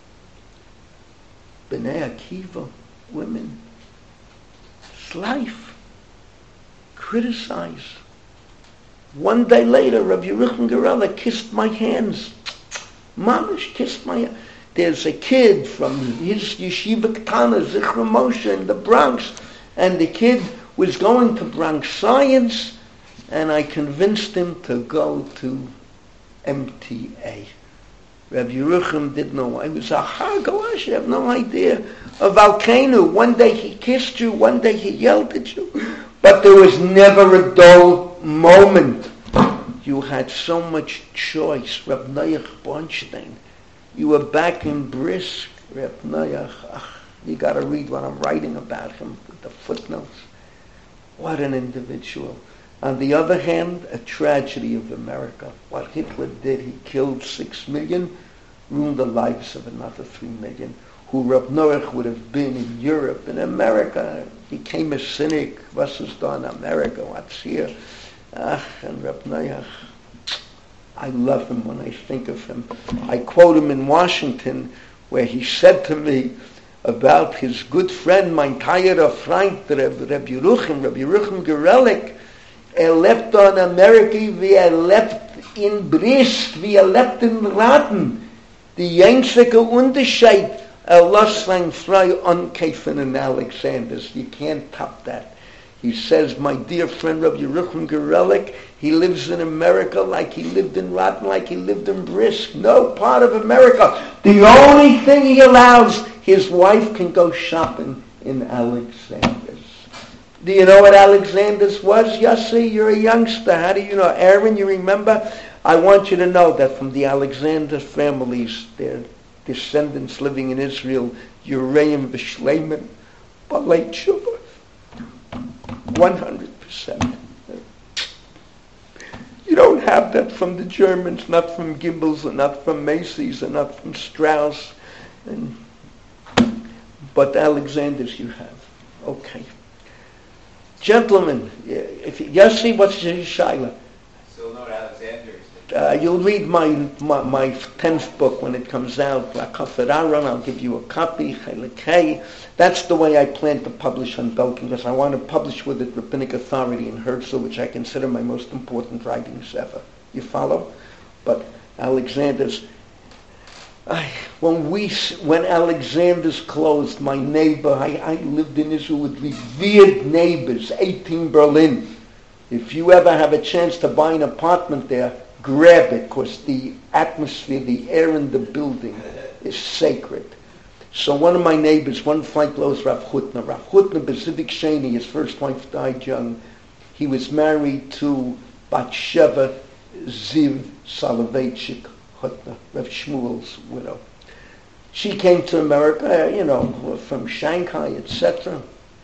B'nai Akiva, women, it's life. Criticize. One day later, Rabbi Yerucham Gerela kissed my hands. Mamish kissed my hands. There's a kid from his yeshiva Ketana, Zichra Moshe, in the Bronx, and the kid was going to Bronx Science, and I convinced him to go to M T A. Rabbi Yerucham didn't know. I was a Hagawash, you have no idea. A volcano. One day he kissed you, one day he yelled at you. But there was never a dull moment. You had so much choice. Reb Noach Bornstein. You were back in Brisk. Reb Noach. Ach, you got to read what I'm writing about him with the footnotes. What an individual. On the other hand, a tragedy of America. What Hitler did, he killed six million, ruined the lives of another three million. Who Reb Noach would have been in Europe, in America, became a cynic. Was is da in America? What's here? Ach, and Reb Noach, I love him when I think of him. I quote him in Washington, where he said to me about his good friend, mein teurer Freund, Reb, Reb Yerucham, Reb Yerucham Gerelik. Er lebt in Amerika, wie er lebt in Brisk, wie er lebt in Raten. Die einzige Unterschied, er lässt sein frei ankaufen in Alexander's. You can't top that. He says, my dear friend Rabbi Yerucham Gerelik, he lives in America like he lived in Rotten, like he lived in Brisk. No part of America. The only thing he allows, his wife can go shopping in Alexander's. Do you know what Alexander's was? Yossi, you're a youngster. How do you know? Aaron, you remember? I want you to know that from the Alexander families, their descendants living in Israel, Uraim V'Shleiman, Balei Tshuva, one hundred percent. You don't have that from the Germans, not from Gimbels, and not from Macy's, and not from Strauss. And, but Alexander's you have. Okay. Gentlemen, if you, Yossi, what's your Shaila? Still know Alexander's. Uh, you'll read my, my my tenth book when it comes out. Lakafet Aaron, I'll give you a copy. Chelek. That's the way I plan to publish on Belkin, because I want to publish with it Rabbinic Authority in Herzl, which I consider my most important writings ever. You follow? But Alexander's. I, when we when Alexander's closed, my neighbor, I, I lived in Israel with revered neighbors, eighteen Berlin. If you ever have a chance to buy an apartment there, grab it, because the atmosphere, the air in the building is sacred. So one of my neighbors, one flight below is Rav Hutner. Rav Hutner, Bezivik Sheni, his first wife died young. He was married to Batsheva Ziv Soloveitchik Hutner, Rav Shmuel's widow. She came to America, you know, from Shanghai, et cetera.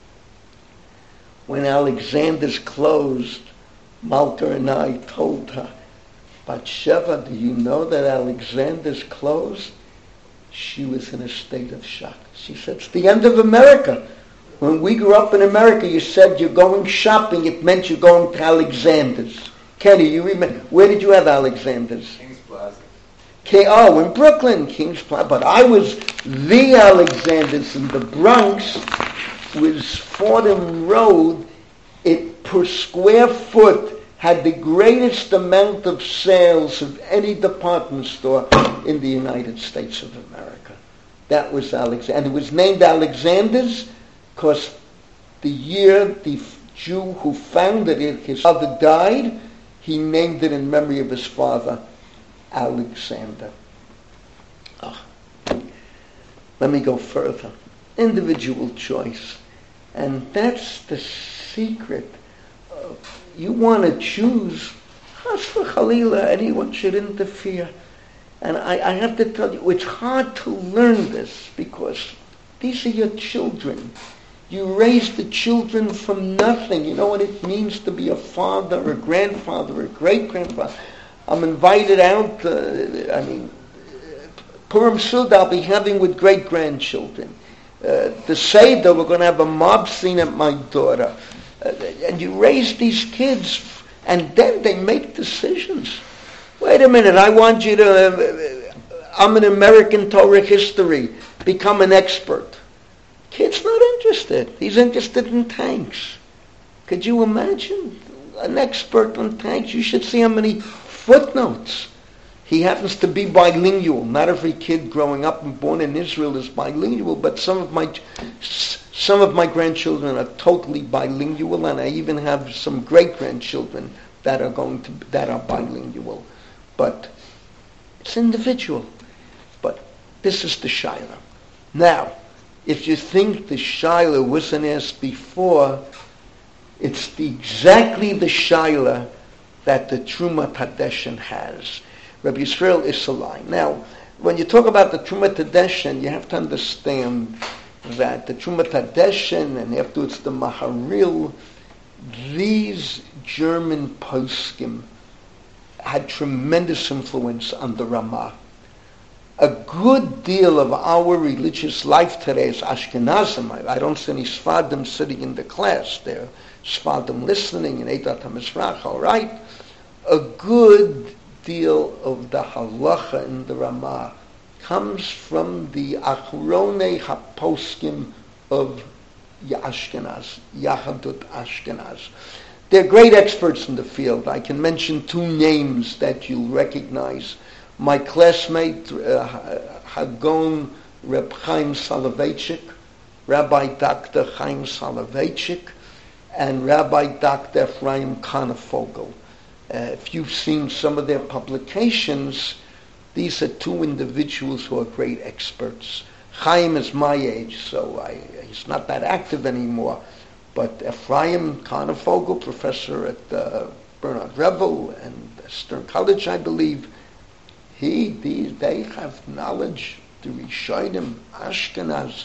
When Alexander's closed, Malka and I told her, Batsheva, do you know that Alexander's closed? She was in a state of shock. She said, it's the end of America. When we grew up in America, you said you're going shopping, it meant you're going to Alexander's. Kenny, you remember, where did you have Alexander's? Kings Plaza. K- oh, in Brooklyn, Kings Plaza. But I was the Alexander's in the Bronx, was Fordham Road. It, per square foot, had the greatest amount of sales of any department store in the United States of America. That was Alexander. And it was named Alexander's because the year the Jew who founded it, his father died, he named it in memory of his father, Alexander. Oh. Let me go further. Individual choice. And that's the secret. Uh, you want to choose, Chas v'Chalila, anyone should interfere. And I, I have to tell you, it's hard to learn this because these are your children. You raise the children from nothing. You know what it means to be a father, a grandfather, a great-grandfather. I'm invited out, uh, I mean, Purim Sud I'll be having with great-grandchildren. Uh, the Seder, we're going to have a mob scene at my daughter. Uh, and you raise these kids, and then they make decisions. Wait a minute, I want you to, uh, I'm an American Torah history, become an expert. Kid's not interested. He's interested in tanks. Could you imagine an expert on tanks? You should see how many footnotes. He happens to be bilingual. Not every kid growing up and born in Israel is bilingual, but some of my some of my grandchildren are totally bilingual, and I even have some great grandchildren that are going to that are bilingual. But it's individual. But this is the Shaila. Now, if you think the Shaila wasn't asked before, it's the, exactly the Shaila that the Trumat Hadeshen has. Rabbi Yisrael Isserlein. Now, when you talk about the Trumat Hadeshen, you have to understand that the Trumat Hadeshen and afterwards the Maharil, these German poskim had tremendous influence on the Ramah. A good deal of our religious life today is Ashkenazim. I, I don't see any Sfadim sitting in the class. They're Sfadim listening in Eidat HaMizrach, all right? A good deal of the halacha in the Ramah comes from the Achrone HaPoskim of Ashkenaz, Yahadut Ashkenaz. They're great experts in the field. I can mention two names that you'll recognize. My classmate, uh, Hagon Reb Chaim Soloveitchik, Rabbi Doctor Chaim Soloveitchik, and Rabbi Doctor Ephraim Konefogel. Uh, if you've seen some of their publications, these are two individuals who are great experts. Chaim is my age, so I, he's not that active anymore. But Ephraim Konefogel, professor at uh, Bernard Revel and Stern College, I believe, he, these, they have knowledge, the Rishonim, Ashkenaz.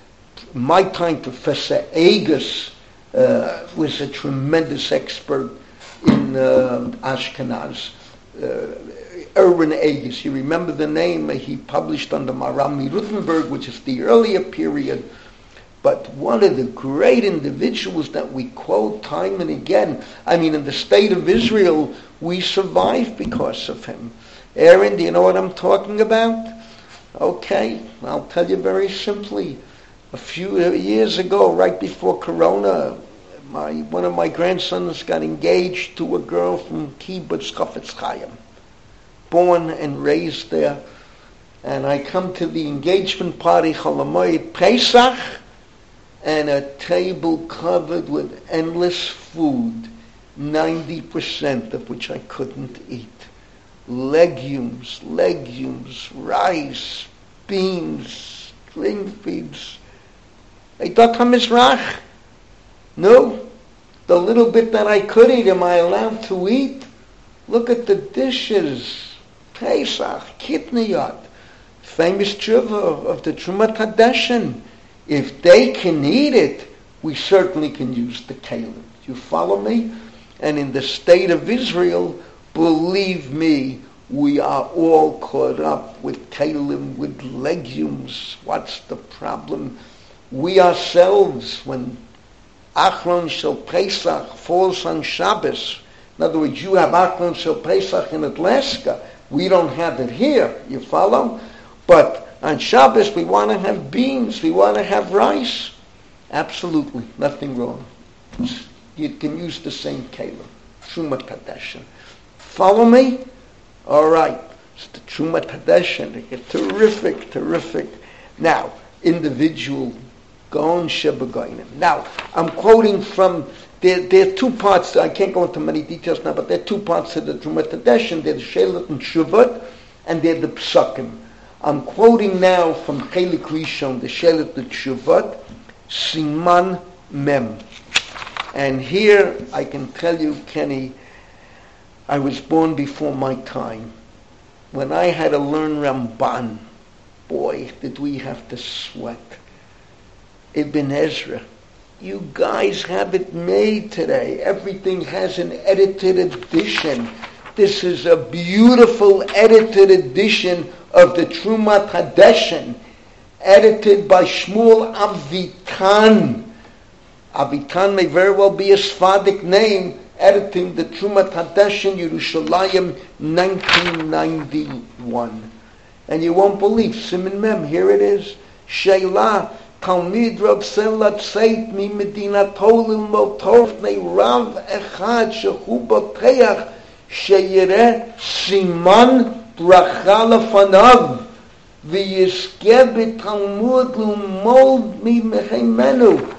My time, Professor Agus uh, was a tremendous expert in uh, Ashkenaz. Uh, Erwin Agus, you remember the name? He published under Marami Rutenberg, which is the earlier period. But one of the great individuals that we quote time and again, I mean, in the state of Israel, we survived because of him. Aaron, do you know what I'm talking about? Okay, I'll tell you very simply. A few years ago, right before Corona, my one of my grandsons got engaged to a girl from Kibbutz Chafetz Chaim, born and raised there. And I come to the engagement party, Chol Hamoed Pesach, and a table covered with endless food, ninety percent of which I couldn't eat. Legumes, legumes, rice, beans, string beans. Eidat HaMizrach. No, the little bit that I could eat, am I allowed to eat? Look at the dishes. Pesach, Kitniyot. Famous tshuva of the Trumat Hadeshen. If they can eat it, we certainly can use the kelim. Do you follow me? And in the state of Israel, believe me, we are all caught up with kelim, with legumes. What's the problem? We ourselves, when Achron Shel Pesach falls on Shabbos, in other words, you have Achron Shel Pesach in Alaska, we don't have it here, you follow? But on Shabbos we want to have beans, we want to have rice. Absolutely, nothing wrong. You can use the same kelim. Truma Kadeshin. Follow me? All right. It's the Truma Kadeshin. Terrific, terrific. Now, individual Gon Shebegoinim. Now, I'm quoting from, there, there are two parts, I can't go into many details now, but there are two parts of the Truma Kadeshin. They're the Shelet and Shuvot, and they're the Psukim. I'm quoting now from Chelik Rishon, the Shelet and Shuvot, Siman Mem. And here I can tell you, Kenny, I was born before my time. When I had to learn Ramban, boy, did we have to sweat. Ibn Ezra, you guys have it made today. Everything has an edited edition. This is a beautiful edited edition of the Trumat Hadeshin, edited by Shmuel Avitan. Avitan may very well be a Sephardic name, editing the Trumat Hadeshin, Yerushalayim, nineteen ninety-one. And you won't believe, Siman Mem, here it is. Sheila, Talmid Rav Selat Seit, Mi Medina Tolil Motor, Ne Rav Echad, Shehu Boteach, Sheyere Siman Bracha Lefanav, V'yizkeh b'Talmud L'mod Mi Mehemenu.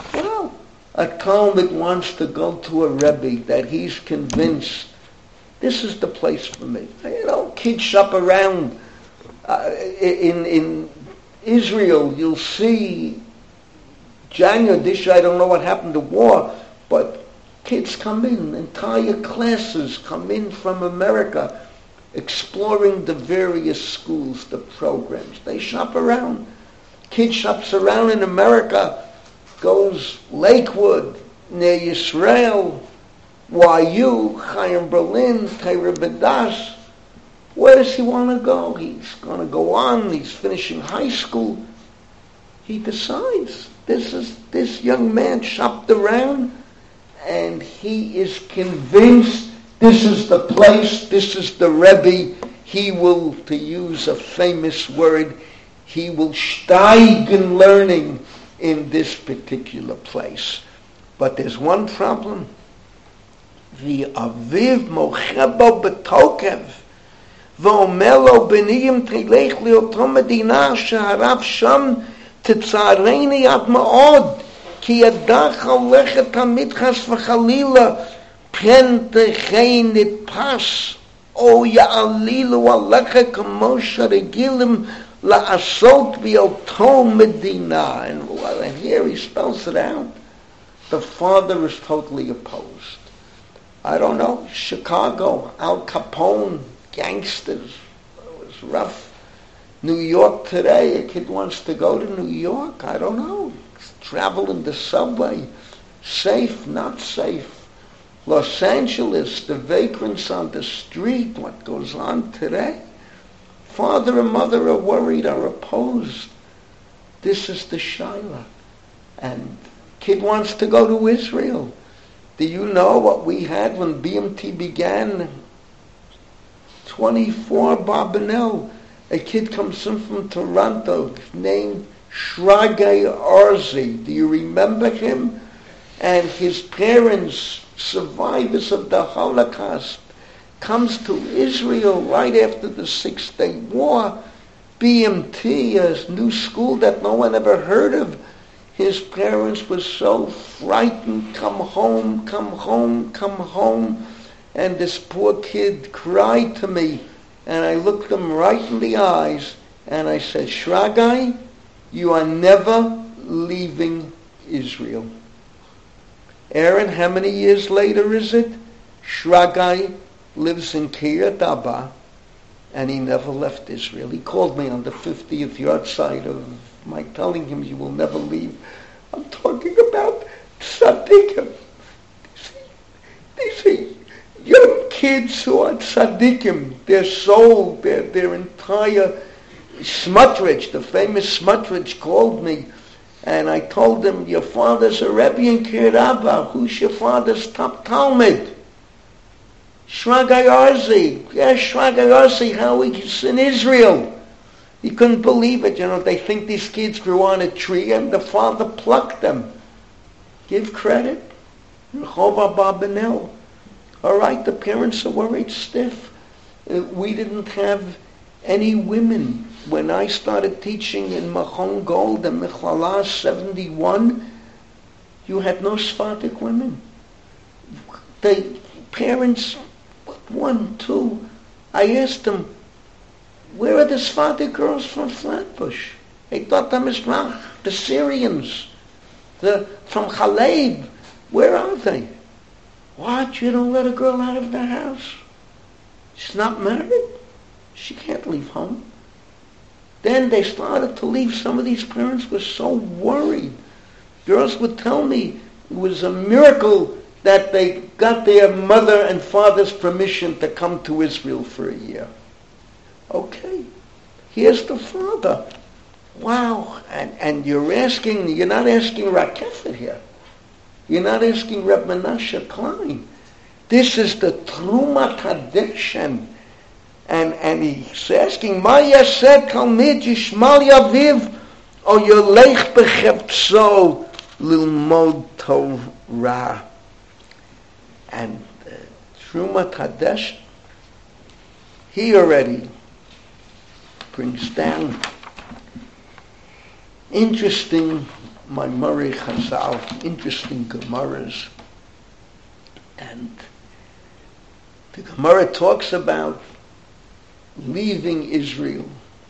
A Talmud wants to go to a Rebbe that he's convinced this is the place for me. You know, kids shop around. Uh, in in Israel, you'll see January this year. I don't know what happened to war, but kids come in, entire classes come in from America, exploring the various schools, the programs. They shop around. Kid shops around in America. Goes Lakewood, near Yisrael, Y U, Chaim Berlin, Torah B'das. Where does he want to go? He's going to go on. He's finishing high school. He decides. This is this young man shopped around, and he is convinced this is the place. This is the Rebbe. He will, to use a famous word, he will steig in learning in this particular place. But there's one problem. The aviv mochebo betokev v'omer lo b'niyim tilech li'oto medina sheharav sham tetzareni ad ma'od ki yadach holechet tamid chas v'chalila pen techein nitpas o ya'alilu alecha kamo sheregilim la'asot v'oto medina. And, well, and here he spells it out. The father is totally opposed. I don't know, Chicago, Al Capone, gangsters. It was rough. New York today, a kid wants to go to New York. I don't know. Travel in the subway. Safe, not safe. Los Angeles, the vagrants on the street, what goes on today. Father and mother are worried, are opposed. This is the Shaila. And kid wants to go to Israel. Do you know what we had when B M T began? twenty-four Barbanel. A kid comes in from Toronto named Shragei Arzi. Do you remember him? And his parents, survivors of the Holocaust, comes to Israel right after the Six-Day War. B M T, a new school that no one ever heard of. His parents were so frightened, come home, come home, come home. And this poor kid cried to me. And I looked him right in the eyes. And I said, Shragai, you are never leaving Israel. Aaron, how many years later is it? Shragai lives in Kiryat Arba. And he never left Israel. He called me on the fiftieth yard side of my telling him you will never leave. I'm talking about tzaddikim. These are young kids who are tzaddikim. Their soul, their, their entire... Smotrich, the famous Smotrich, called me And I told him, your father's a Rebbe in Kiryat Arba. Who's your father's top Talmud? Shragai Arzi. Yes, Shragai Arzi, how he's in Israel. He couldn't believe it. You know, they think these kids grew on a tree and the father plucked them. Give credit. Rehov Abarbanel. All right, the parents are worried stiff. Uh, we didn't have any women. When I started teaching in Machon Gold and Mechlala seventy-one, you had no Sephardic women. The parents, one, two, I asked them, where are the Sephardic girls from Flatbush? They thought the Mizrach, the Syrians, the from Chaleib. Where are they? What? You don't let a girl out of the house? She's not married? She can't leave home. Then they started to leave. Some of these parents were so worried. Girls would tell me it was a miracle that they got their mother and father's permission to come to Israel for a year. Okay, here's the father. Wow, and, and you're asking, you're not asking Rakefet here. You're not asking Reb Menashe Klein. This is the Trumat Hadeshen. And, and he's asking, Ma yaseh talmid yishmal yaviv o yolech bechevtso lilmod Torah. And uh, Trumat Hadeshen, he already brings down interesting Maimari Chazal, interesting Gemaras. And the Gemara talks about leaving Israel,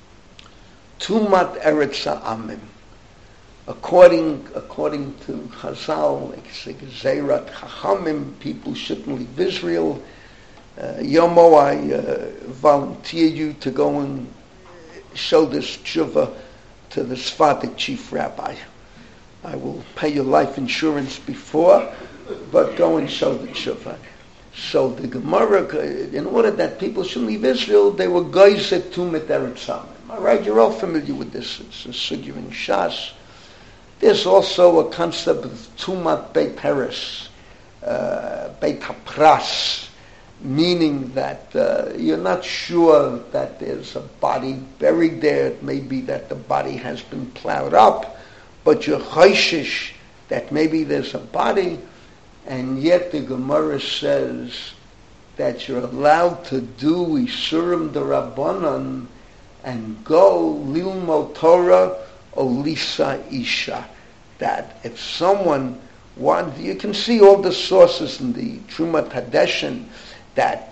Tumat Eretz Ha'amim. According, according to Chazal, like Zeirat Chachamim, people shouldn't leave Israel. Uh, Yomo, I uh, volunteer you to go and show this tshuva to the Sephardic chief rabbi. I will pay your life insurance before, but go and show the tshuva. So the Gemara, in order that people shouldn't leave Israel, they were geiset tumet eretz ha'amim. All right, you're all familiar with this. It's a sugya in Shas. There's also a concept of tumat beit peres, uh, beit hapras, meaning that uh, you're not sure that there's a body buried there. It may be that the body has been plowed up, but you're chayshish that maybe there's a body. And yet the Gemara says that you're allowed to do Isurim D'Rabbanan and go Lilmod Torah or Lisa Isha. That if someone wants, you can see all the sources in the Trumat Hadeshen that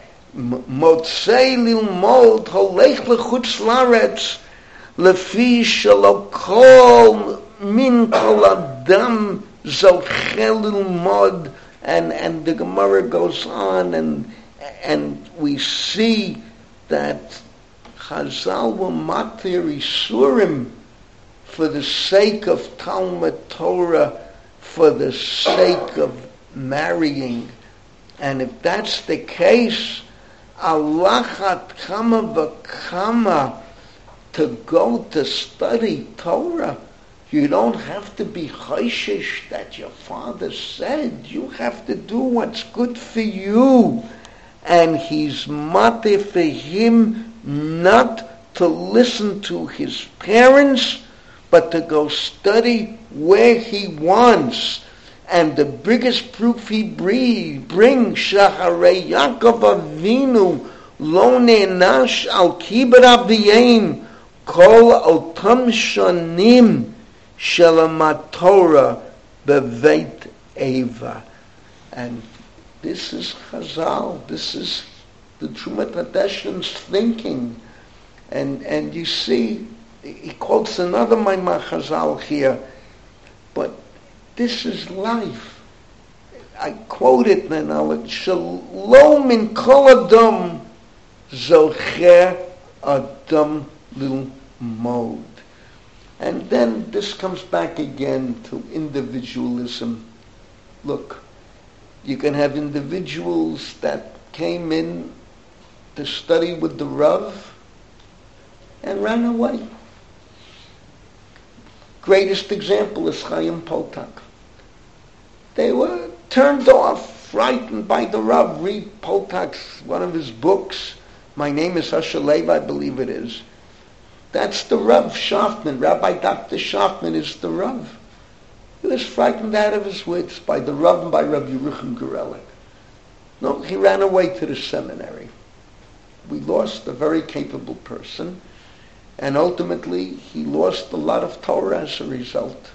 Motzei Lilmod Holech L'chutz Laretz Lefi Shelo Kol Min Kol Adam Zochelul Mod, and and the Gemara goes on, and and we see that Chazal were matir Isurim for the sake of Talmud Torah, for the sake of marrying, and if that's the case, alachat kama v'kama to go to study Torah. You don't have to be chayshish that your father said. You have to do what's good for you. And he's matir for him not to listen to his parents, but to go study where he wants. And the biggest proof he brings, Shaharei Yaakov Avinu, Lo Ne'enash al Kibbur Aviyim, Kol Otam Shanim, Shelamat Torah Beveit Eva. And this is Chazal, this is the Trumat Hadeshen's thinking. And and you see, he quotes another Maimar Chazal here, but this is life. I quote it and I'll Shalom in Kol Adam Zocher Adam Lilmod. And then this comes back again to individualism. Look, you can have individuals that came in to study with the Rav and ran away. greatest example is Chaim Poltak. They were turned off, frightened by the Rav. Read Poltak's, one of his books. My Name is Hashalev, I believe it is. That's the Rav Schaffman. Rabbi Doctor Schaffman is the Rav. He was frightened out of his wits by the Rav and by Rabbi Yerucham Gorelik. No, he ran away to the seminary. We lost a very capable person, and ultimately he lost a lot of Torah as a result.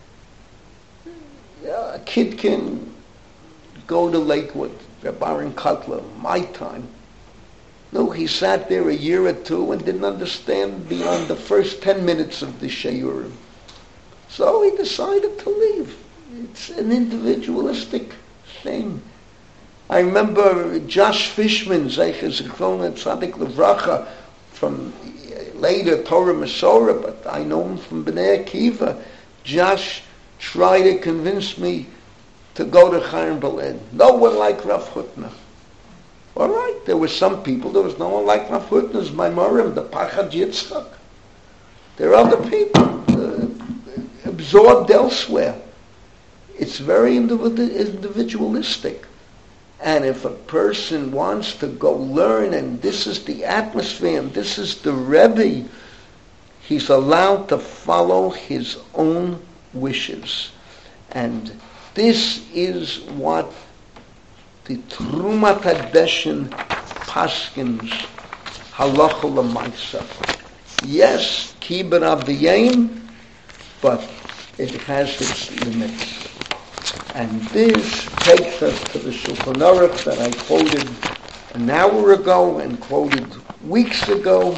Yeah, a kid can go to Lakewood, Rabbi Aaron Kotler, my time. No, he sat there a year or two and didn't understand beyond the first ten minutes of the Sheyurim. So he decided to leave. It's an individualistic thing. I remember Josh Fishman, Zeicher Zichron Tzadik Levracha, from later Torah Masorah, but I know him from Bnei Akiva. Josh tried to convince me to go to Chaim Berlin. No one like Rav Hutner. All right, there were some people. There was no one like Rav Hutner's Maimorim, the Pachad Yitzchak. There are other people uh, absorbed elsewhere. It's very individualistic. And if a person wants to go learn, and this is the atmosphere, and this is the Rebbe, he's allowed to follow his own wishes. And this is what the Trumat Hadeshin Paskins Halacha L'Maisa. Yes, Kibbutz Aviyim, but it has its limits. And this takes us to the Shulchan Aruch that I quoted an hour ago and quoted weeks ago.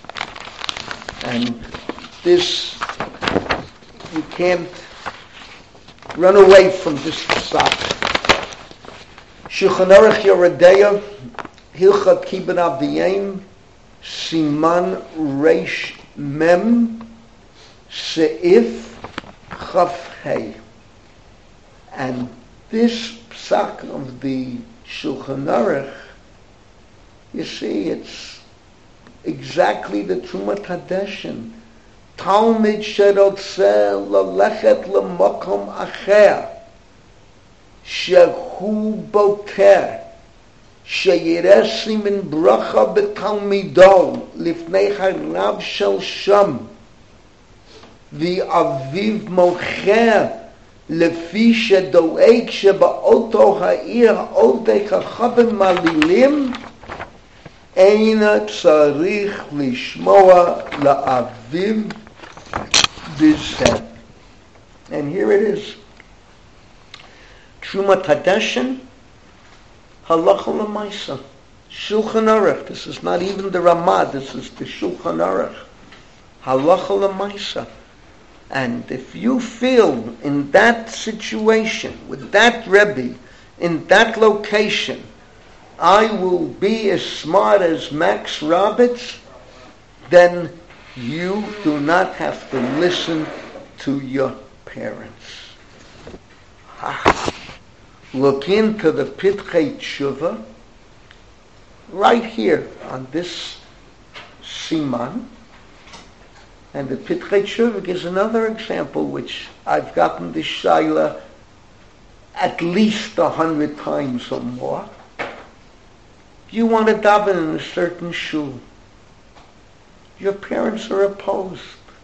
And this, you can't run away from this psak. Shulchan Aruch Yoreh De'ah, Hilchot Kibbutz Aviyim, Siman Reish Mem, Seif Chaf Hei. And this psak of the Shulchan Aruch, you see, it's exactly the Trumat Hadeshin. Talmid sherotzeh lalechet lemakom acher, shehu boker, sheyireh simin bracha betalmido lifnei harav shel sham, v'aviv mocher לפי שדואג שבאותו העיר עובדי חכמים מעלילים, אין צריך לשמוע לאביו בזה. And here it is. Trumat Hadeshin, Halacha L'Maisa. Shulchan Aruch. This is not even the Ramah, this is the Shulchan Aruch. Halacha L'Maisa. And if you feel in that situation, with that Rebbe, in that location, I will be as smart as Max Roberts, then you do not have to listen to your parents. Ah. Look into the Pitchei Tshuva, right here on this Siman. And the Pitchei Tshuva gives another example, which I've gotten this shaila at least a hundred times or more. You want to daven in a certain shul. Your parents are opposed.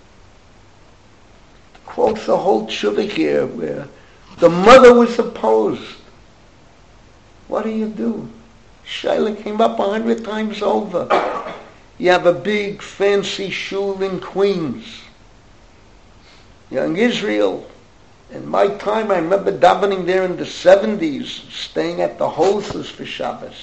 Quotes the whole tshuva here, where the mother was opposed. What do you do? Shaila came up a hundred times over. You have a big fancy shul in Queens. Young Israel. In my time, I remember davening there in the seventies, staying at the houses for Shabbos.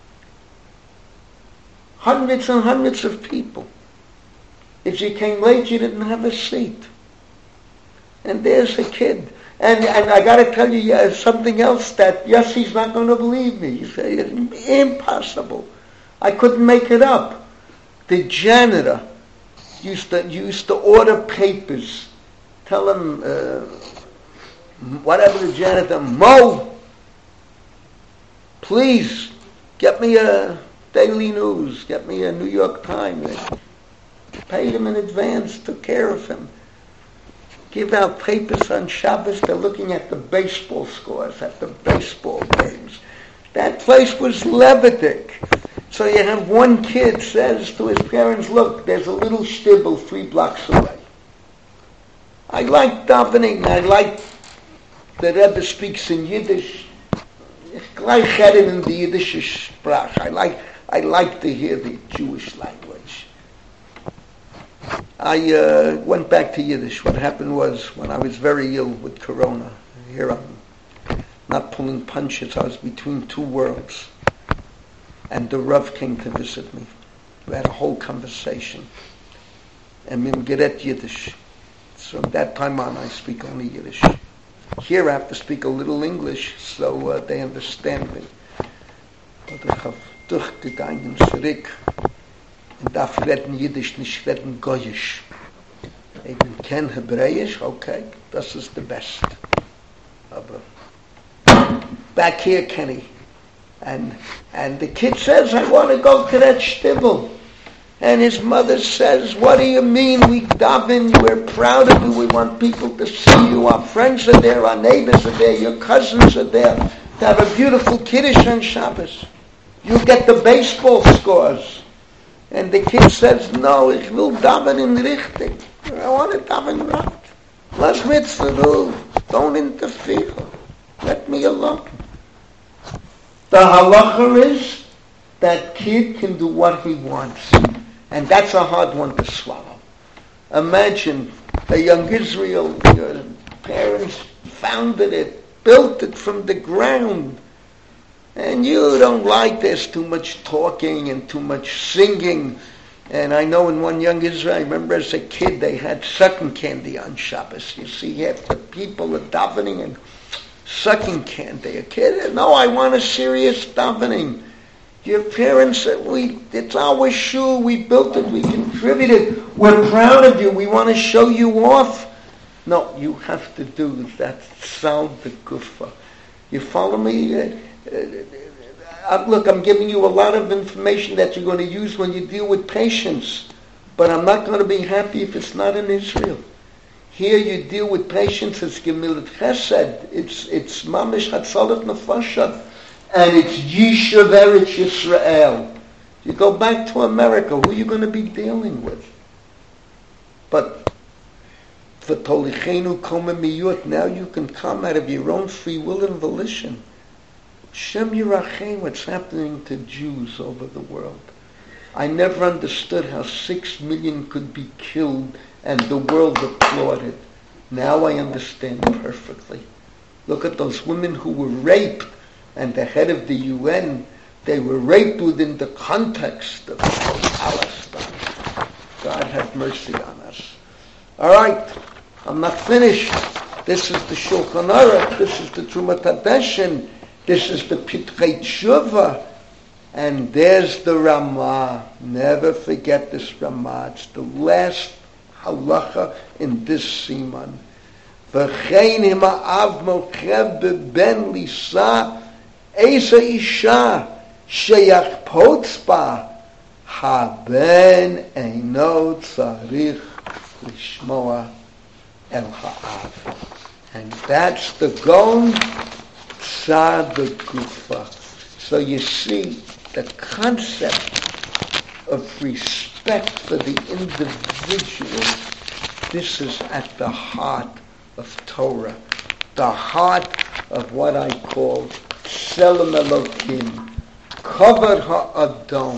Hundreds and hundreds of people. If you came late, you didn't have a seat. And there's a kid. And, and I got to tell you yeah, something else that Yossi's not going to believe me. He said, it's impossible. I couldn't make it up. The janitor used to used to order papers. Tell him, uh, whatever the janitor, Mo, please get me a Daily News, get me a New York Times. Paid him in advance, took care of him. give out papers on Shabbos. They're looking at the baseball scores, at the baseball games. That place was Levitic. So you have one kid says to his parents, look, there's a little shtibel three blocks away. I like davening. I like the Rebbe speaks in Yiddish. I get it in the Yiddish sprach. I like, I like to hear the Jewish language. I uh, went back to Yiddish. What happened was, when I was very ill with corona, here I'm not pulling punches, I was between two worlds. And the Rav came to visit me. We had a whole conversation. And in Geret Yiddish. So from that time on, I speak only Yiddish. Here I have to speak a little English, so uh, they understand me. But ich habe durchgegangen zurück und darf reden Yiddish, nicht reden Goyish. Ich kann Hebräisch, okay, das ist the best. Aber back here, Kenny. And and the kid says, I want to go to that shtibel. And his mother says, what do you mean? We daven, we're proud of you, we want people to see you. Our friends are there, our neighbors are there, your cousins are there. To have a beautiful Kiddush on Shabbos. You get the baseball scores. And the kid says, no, ich will daven in richtig. I want to daven right. Lass mitzvah do. Don't interfere. Let me alone. The halacha is that kid can do what he wants. And that's a hard one to swallow. Imagine a young Israel, your parents founded it, built it from the ground. And you don't like there's too much talking and too much singing. And I know in one young Israel, I remember as a kid, they had sucking candy on Shabbos. You see, half the people are davening and sucking candy. A kid, no, I want a serious davening. Your parents said, we, it's our shul, we built it, we contributed, we're proud of you, we want to show you off. No, you have to do that. Sound the gufa. You follow me? Uh, uh, look, I'm giving you a lot of information that you're going to use when you deal with patients, but I'm not going to be happy if it's not in Israel. Here you deal with patients, it's Gemilut Chesed, it's it's Mamish Hatzalat Nefasha, and it's Yishuv Eretz Yisrael. You go back to America, who are you going to be dealing with? But for Tolichenu Koma Miyut, now you can come out of your own free will and volition. Shem Yirachem, what's happening to Jews over the world. I never understood how six million could be killed and the world applauded. Now I understand perfectly. Look at those women who were raped, and the head of the U N, they were raped within the context of Palestine. God have mercy on us. All right, I'm not finished. This is the Shulchan Aruch, this is the Trumat Hadeshin, this is the Pitkei Tshuva, and there's the Ramah. Never forget this Ramah. It's the last halacha in this siman. V'chein him ha'av mochev beben lisa eisa isha sheyachpotz ba haben eino tzarich lishmoa el ha'av. And that's the gon tzad the gufa. So you see the concept of respect for the individual. This is at the heart of Torah, the heart of what I call Tselem Elokim, Kavod Ha'adam.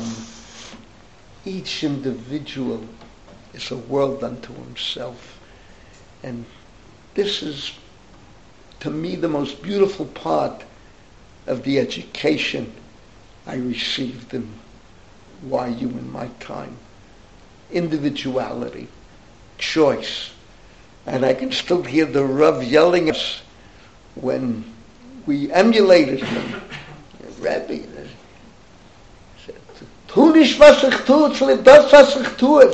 Each individual is a world unto himself. And this is, to me, the most beautiful part of the education I received in Y U in my time. Individuality, choice. And I can still hear the Rav yelling at us when we emulated him. Rabbi said, tu nicht was ich tue, sondern das was ich tue.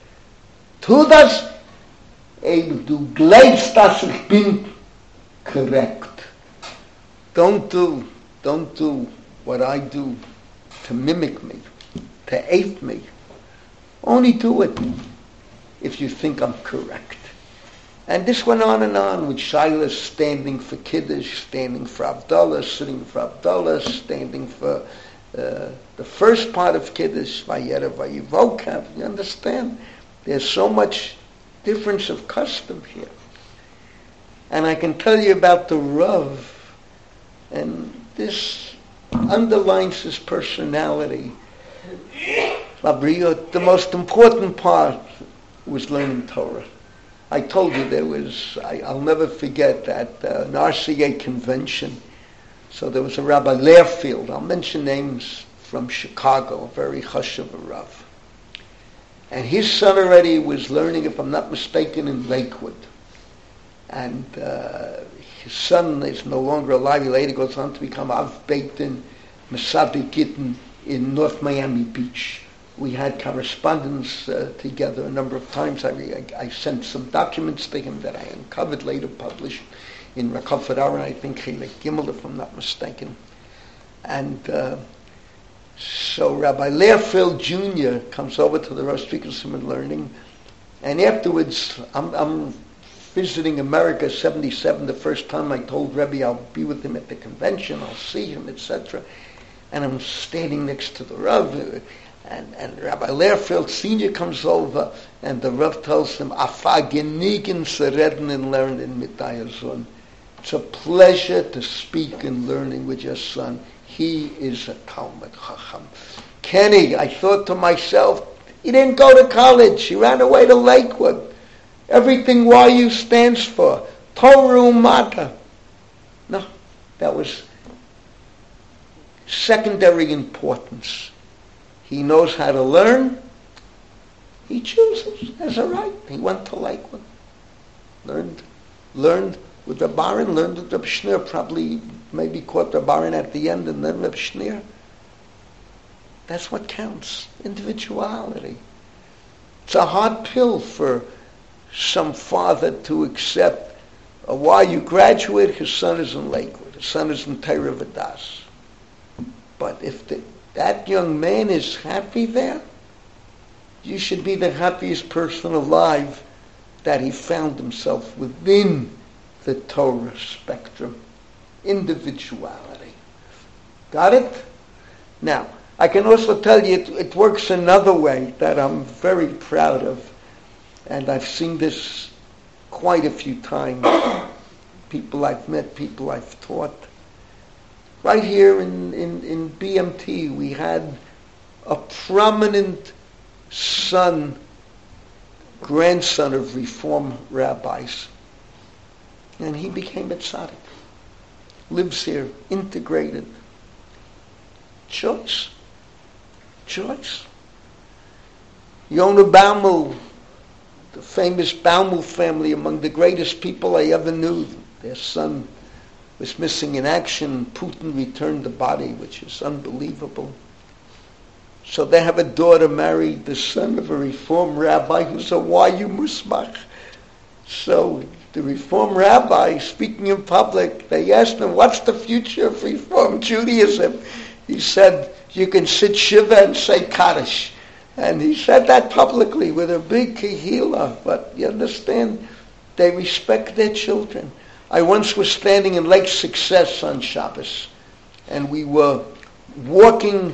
Tu das, eben du glaubst, dass ich bin correct. Don't do, don't do what I do to mimic me, to ape me. Only do it if you think I'm correct. And this went on and on with Shilas standing for Kiddush, standing for Havdalah, sitting for Havdalah, standing for uh, the first part of Kiddush, Vayera Vayivokav. You understand? There's so much difference of custom here. And I can tell you about the Rav, and this underlines his personality. Labriot, the most important part was learning Torah. I told you there was, I, I'll never forget that uh, an R C A convention. So there was a Rabbi Learfield, I'll mention names from Chicago, a very chashuv Rav. And his son already was learning, if I'm not mistaken, in Lakewood. And uh, his son is no longer alive. He later goes on to become Av Beitin Masadi Gittin in North Miami Beach. We had correspondence uh, together a number of times. I, I, I sent some documents to him that I uncovered, later published in Rakafat Aron, I think, Chilek Gimel, if I'm not mistaken. And uh, so Rabbi Learfield Junior comes over to the Rosh Hashanah learning, and afterwards, I'm, I'm visiting America, seventy-seven, the first time I told Rebbe I'll be with him at the convention, I'll see him, et cetera. And I'm standing next to the Rav, and, and Rabbi Learfield Senior comes over, and the Rav tells him, Afa genigen zu reden and learning mit deiner Sohn. It's a pleasure to speak and learning with your son. He is a Talmud Chacham. Kenny, I thought to myself, he didn't go to college. He ran away to Lakewood. Everything Y U stands for. Torah Umata. No, that was secondary importance. He knows how to learn. He chooses as a right. He went to Lakewood. Learned, learned with the Baron, learned with the Shneur, probably maybe caught the Baron at the end and then the Shneur. That's what counts. Individuality. It's a hard pill for some father to accept. Uh, while you graduate, his son is in Lakewood. His son is in Torah Vodaas. But if the, that young man is happy there, you should be the happiest person alive that he found himself within the Torah spectrum. Individuality. Got it? Now, I can also tell you it, it works another way that I'm very proud of. And I've seen this quite a few times. People I've met, people I've taught. Right here in, in, in B M T, we had a prominent son, grandson of Reform rabbis. And he became a tzaddik. Lives here, integrated. Choice. Choice. Yonah Baumel, the famous Baumel family, among the greatest people I ever knew. Their son was missing in action. Putin returned the body, which is unbelievable. So they have a daughter married the son of a Reform rabbi who's a Y U Musmach. So the Reform rabbi, speaking in public, they asked him, what's the future of Reform Judaism? He said, you can sit Shiva and say Kaddish. And he said that publicly with a big kehillah. But you understand, they respect their children. I once was standing in Lake Success on Shabbos, and we were walking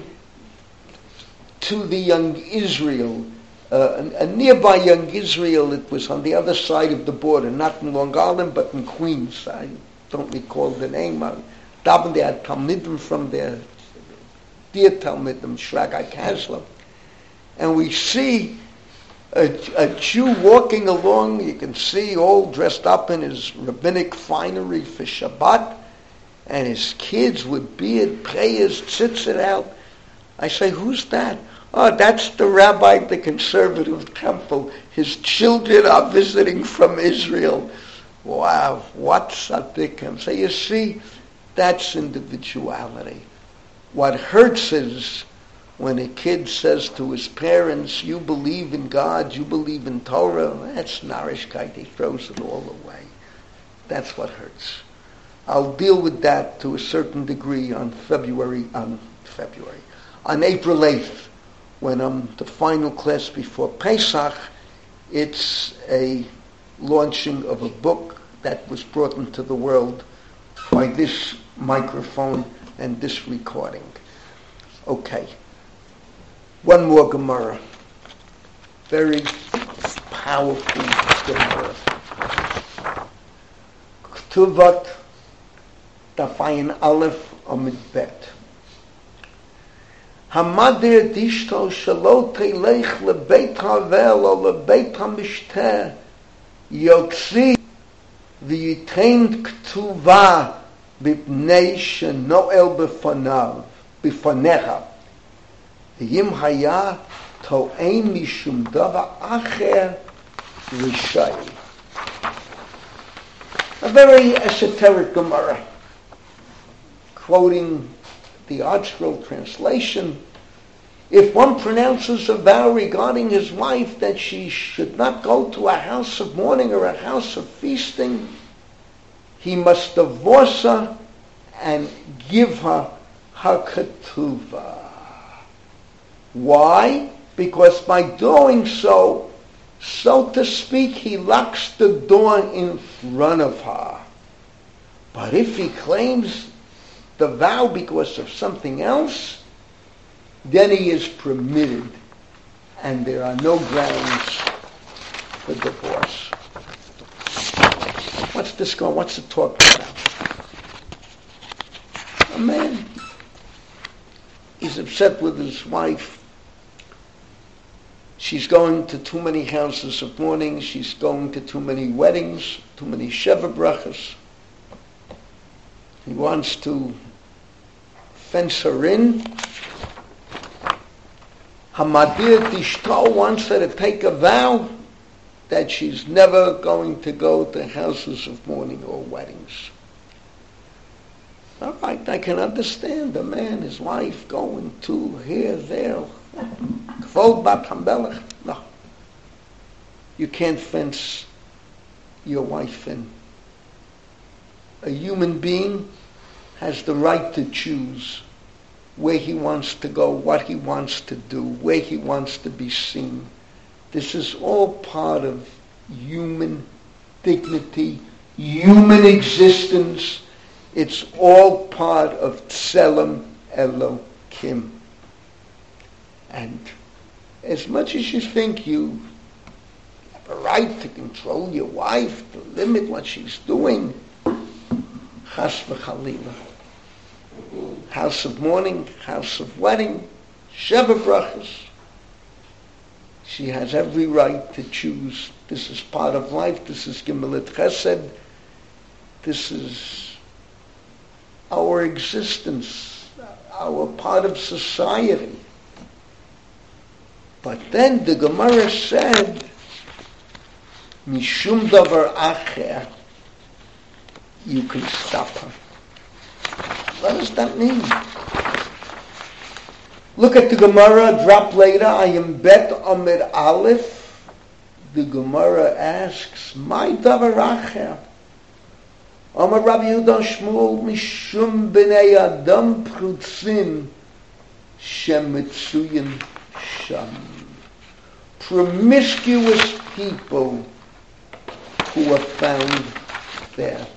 to the Young Israel, uh, a, a nearby Young Israel. It was on the other side of the border, not in Long Island, but in Queens. I don't recall the name. I, they had Talmidim from there, dear Talmidim, Shragai Kaslam. And we see a, a Jew walking along. You can see all dressed up in his rabbinic finery for Shabbat, and his kids with beard, prayers, tzitzit out. I say, who's that? Oh, that's the rabbi of the conservative temple. His children are visiting from Israel. Wow, what tzaddikim. So you see, that's individuality. What hurts is when a kid says to his parents, you believe in God, you believe in Torah, that's narishkeit. He throws it all away. That's what hurts. I'll deal with that to a certain degree on February, on February, on April eighth, when I'm the final class before Pesach. It's a launching of a book that was brought into the world by this microphone and this recording. Okay. One more Gemara. Very powerful Gemara. Ketuvot Dafayin Aleph Amid Bet. Hamadir dishto shelo teilech lebeit havel o lebeit hamishter yotzi v'yitain ktuva b'pnei shenoel b'fanav b'fanecha v'yim haya to'ein mishum dava acher rishai. A very esoteric Gemara, quoting the ArtScroll translation. If one pronounces a vow regarding his wife that she should not go to a house of mourning or a house of feasting, he must divorce her and give her her ketuvah. Why? Because by doing so, so to speak, he locks the door in front of her. But if he claims the vow because of something else, then he is permitted, and there are no grounds for divorce. What's this going? What's it talking about? A man, he's upset with his wife. She's going to too many houses of mourning. She's going to too many weddings, too many Sheva brachas. He wants to fence her in. Hamadir Dishto wants her to take a vow that she's never going to go to houses of mourning or weddings. All right, I can understand a man, his wife, going to here, there. Kvod bat hambelech. No. You can't fence your wife in. A human being has the right to choose where he wants to go, what he wants to do, where he wants to be seen. This is all part of human dignity, human existence. It's all part of Tselem Elokim. And as much as you think you have a right to control your wife, to limit what she's doing, chas v'chalila. House of mourning, house of wedding, Sheva brachas. She has every right to choose. This is part of life. This is Gimelet Chesed. This is our existence, our part of society. But then the Gemara said, Mishum davar acher, you can stop her. What does that mean? Look at the Gemara, drop later, I am bet Amid Aleph. The Gemara asks, My davar acher? Amar Rabbi Yehuda Shmuel, Mishum b'nei Adam prutzim shemitzuyin sham. Promiscuous people who are found there.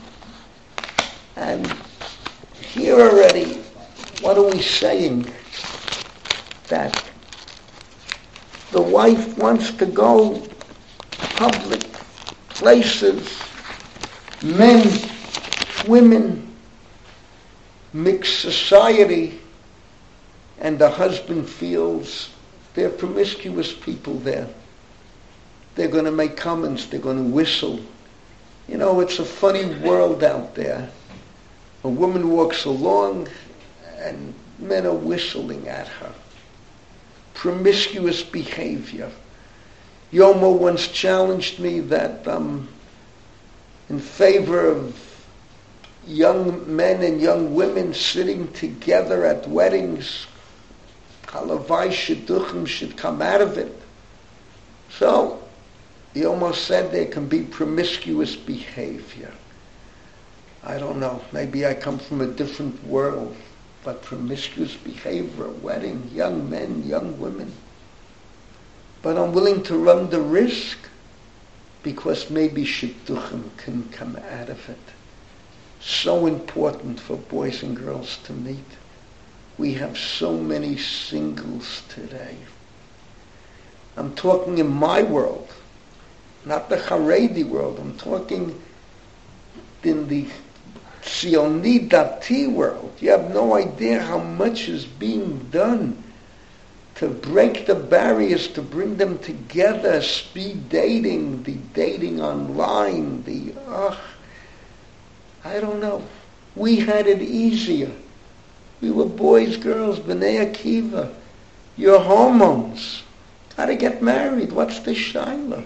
And here already, what are we saying? That the wife wants to go public places, men, women, mixed society, and the husband feels there are promiscuous people there. They're going to make comments, they're going to whistle. You know, it's a funny world out there. A woman walks along and men are whistling at her. Promiscuous behavior. Yomo once challenged me that um, in favor of young men and young women sitting together at weddings, Kalavai Shidduchim should come out of it. So, he almost said there can be promiscuous behavior. I don't know, maybe I come from a different world, but promiscuous behavior, wedding, young men, young women. But I'm willing to run the risk because maybe shidduchim can come out of it. So important for boys and girls to meet. We have so many singles today. I'm talking in my world, not the Haredi world. I'm talking in the Zioni Dati world. You have no idea how much is being done to break the barriers, to bring them together, speed dating, the dating online, the, ugh, I don't know. We had it easier. We were boys, girls, B'nai Akiva. Your hormones. How to get married? What's the shaila?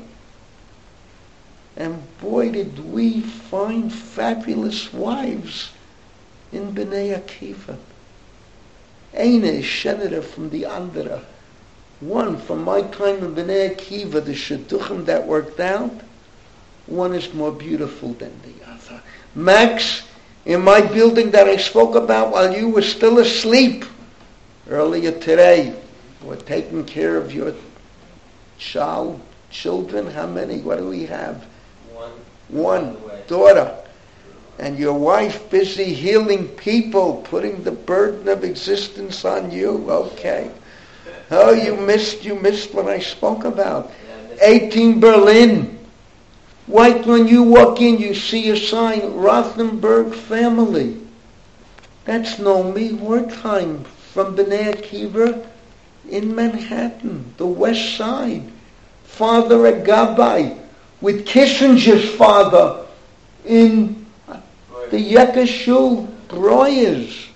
And boy, did we find fabulous wives in B'nai Akiva. Eine is shenerer from the andere. One, from my time in B'nai Akiva, the shidduchim that worked out, one is more beautiful than the other. Max, in my building that I spoke about while you were still asleep earlier today, we're taking care of your child, children. How many? What do we have? One. One daughter. And your wife busy healing people, putting the burden of existence on you. Okay. Oh, you missed, you missed what I spoke about. eighteen Berlin. Right when you walk in, you see a sign, Rothenberg family. That's Nomi Wertheim from B'nai Akiva in Manhattan, the west side. Father Agabai with Kissinger's father in the Yekashul Broyers.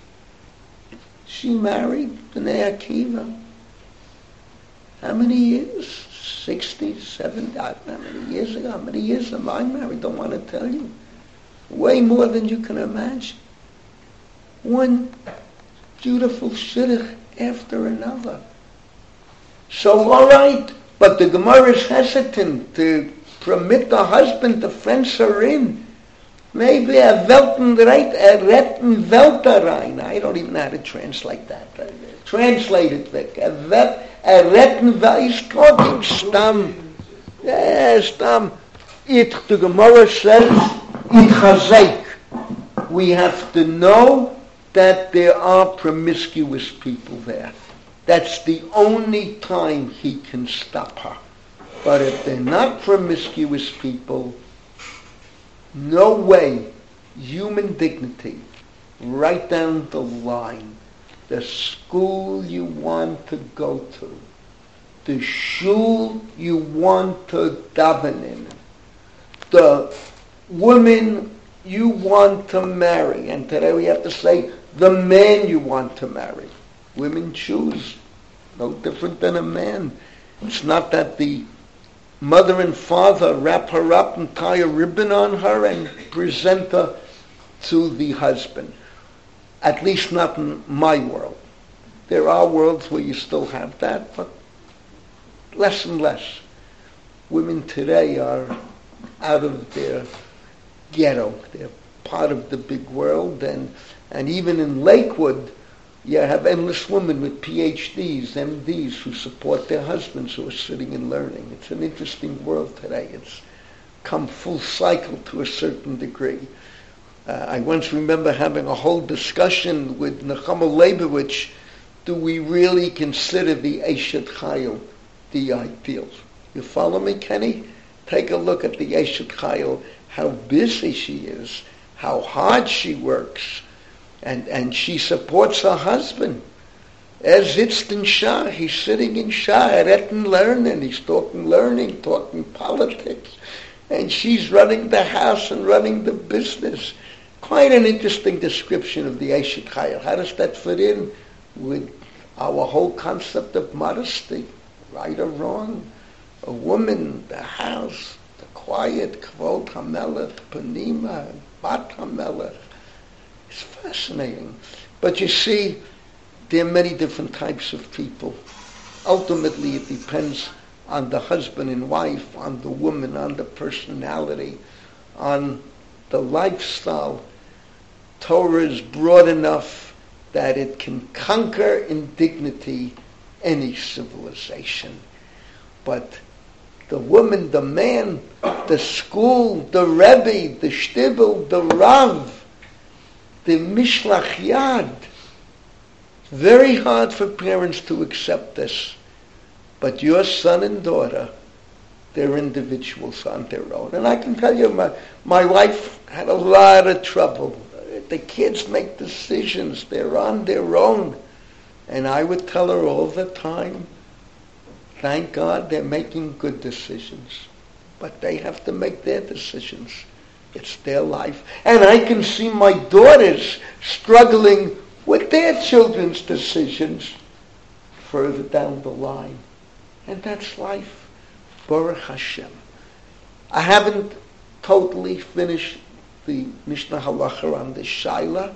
She married B'nai Akiva. How many years? sixty, seventy, how many years ago? How many years am I married? Don't want to tell you. Way more than you can imagine. One beautiful shidduch after another. So, all right, but the Gemara is hesitant to permit the husband to fence her in. Maybe a Welten right, a Retten Welterein. I don't even know how to translate that. Translate it, Vic. A vet, a Retten Wel. He's talking stam. Yeah, stam. It, the Gemara says, it chazek. We have to know that there are promiscuous people there. That's the only time he can stop her. But if they're not promiscuous people, no way, human dignity, right down the line, the school you want to go to, the shul you want to daven in, the woman you want to marry, and today we have to say the man you want to marry. Women choose, no different than a man. It's not that the mother and father wrap her up and tie a ribbon on her and present her to the husband. At least not in my world. There are worlds where you still have that, but less and less. Women today are out of their ghetto. They're part of the big world, and, and even in Lakewood, you have endless women with P H Ds, M Ds, who support their husbands who are sitting and learning. It's an interesting world today. It's come full cycle to a certain degree. Uh, I once remember having a whole discussion with Nechama Leibovich, do we really consider the Eshet Chayil the ideal? You follow me, Kenny? Take a look at the Eshet Chayil, how busy she is, how hard she works, and, and she supports her husband. Er sitzt in Shah, he's sitting in Shah, Retten learning, he's talking learning, talking politics, and she's running the house and running the business. Quite an interesting description of the Eshet Chayil. How does that fit in with our whole concept of modesty? Right or wrong? A woman, the house, the quiet, Kvod HaMelech, Panima, Bat HaMelech. It's fascinating. But you see, there are many different types of people. Ultimately, it depends on the husband and wife, on the woman, on the personality, on the lifestyle. Torah is broad enough that it can conquer in dignity any civilization. But the woman, the man, the school, the Rebbe, the shtibel, the Rav, the Mishlach Yad. Very hard for parents to accept this. But your son and daughter, they're individuals on their own. And I can tell you, my, my wife had a lot of trouble. The kids make decisions. They're on their own. And I would tell her all the time, thank God they're making good decisions. But they have to make their decisions. It's their life. And I can see my daughters struggling with their children's decisions further down the line. And that's life. Baruch Hashem. I haven't totally finished the Mishnah Halacha on the Shaila.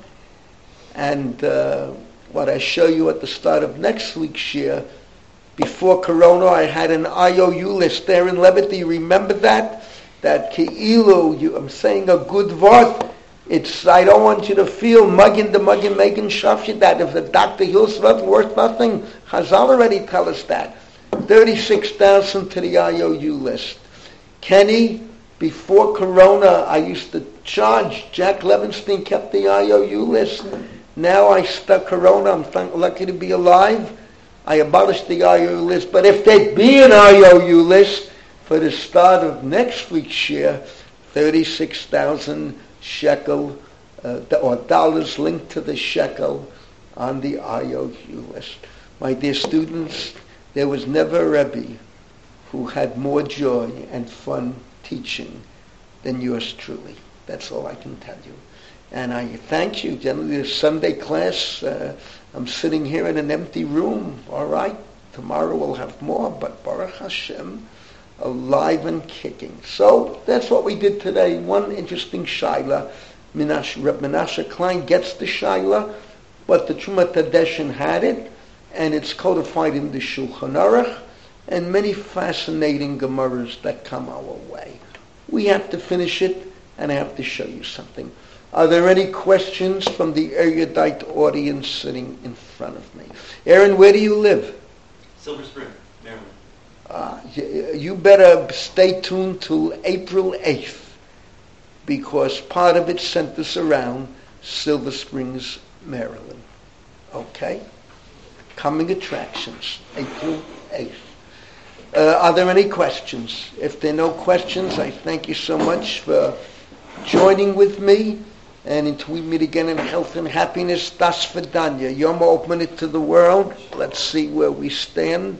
And uh, what I show you at the start of next week's year, before Corona, I had an I O U list there in Levity. Remember that? That Ke'ilu, you, I'm saying a good word. It's, I don't want you to feel mugging the mugging, making shafshit that if the doctor heals nothing, worth nothing. Chazal already tell us that. thirty-six thousand to the I O U list. Kenny, before Corona, I used to charge. Jack Levinstein kept the I O U list. Now I stuck Corona. I'm th- lucky to be alive. I abolished the I O U list. But if there'd be an I O U list for the start of next week's year, thirty-six thousand shekel uh, or dollars linked to the shekel on the I O U list. My dear students, there was never a Rebbe who had more joy and fun teaching than yours truly. That's all I can tell you. And I thank you. Generally, the Sunday class, uh, I'm sitting here in an empty room. All right, tomorrow we'll have more, but Baruch Hashem, alive and kicking. So that's what we did today. One interesting shaila. Minash, Reb Menashe Klein gets the shaila, but the Truma Tadeshin had it, and it's codified in the Shulchan Aruch, and many fascinating Gemaras that come our way. We have to finish it, and I have to show you something. Are there any questions from the erudite audience sitting in front of me? Aaron, where do you live? Silver Spring, Maryland. Uh, you, you better stay tuned till April eighth, because part of it centers around Silver Springs, Maryland. Okay? Coming attractions, April eighth. Uh, are there any questions? If there are no questions, I thank you so much for joining with me. And until we meet again in health and happiness, das Vidanya. Yom open it to the world. Let's see where we stand.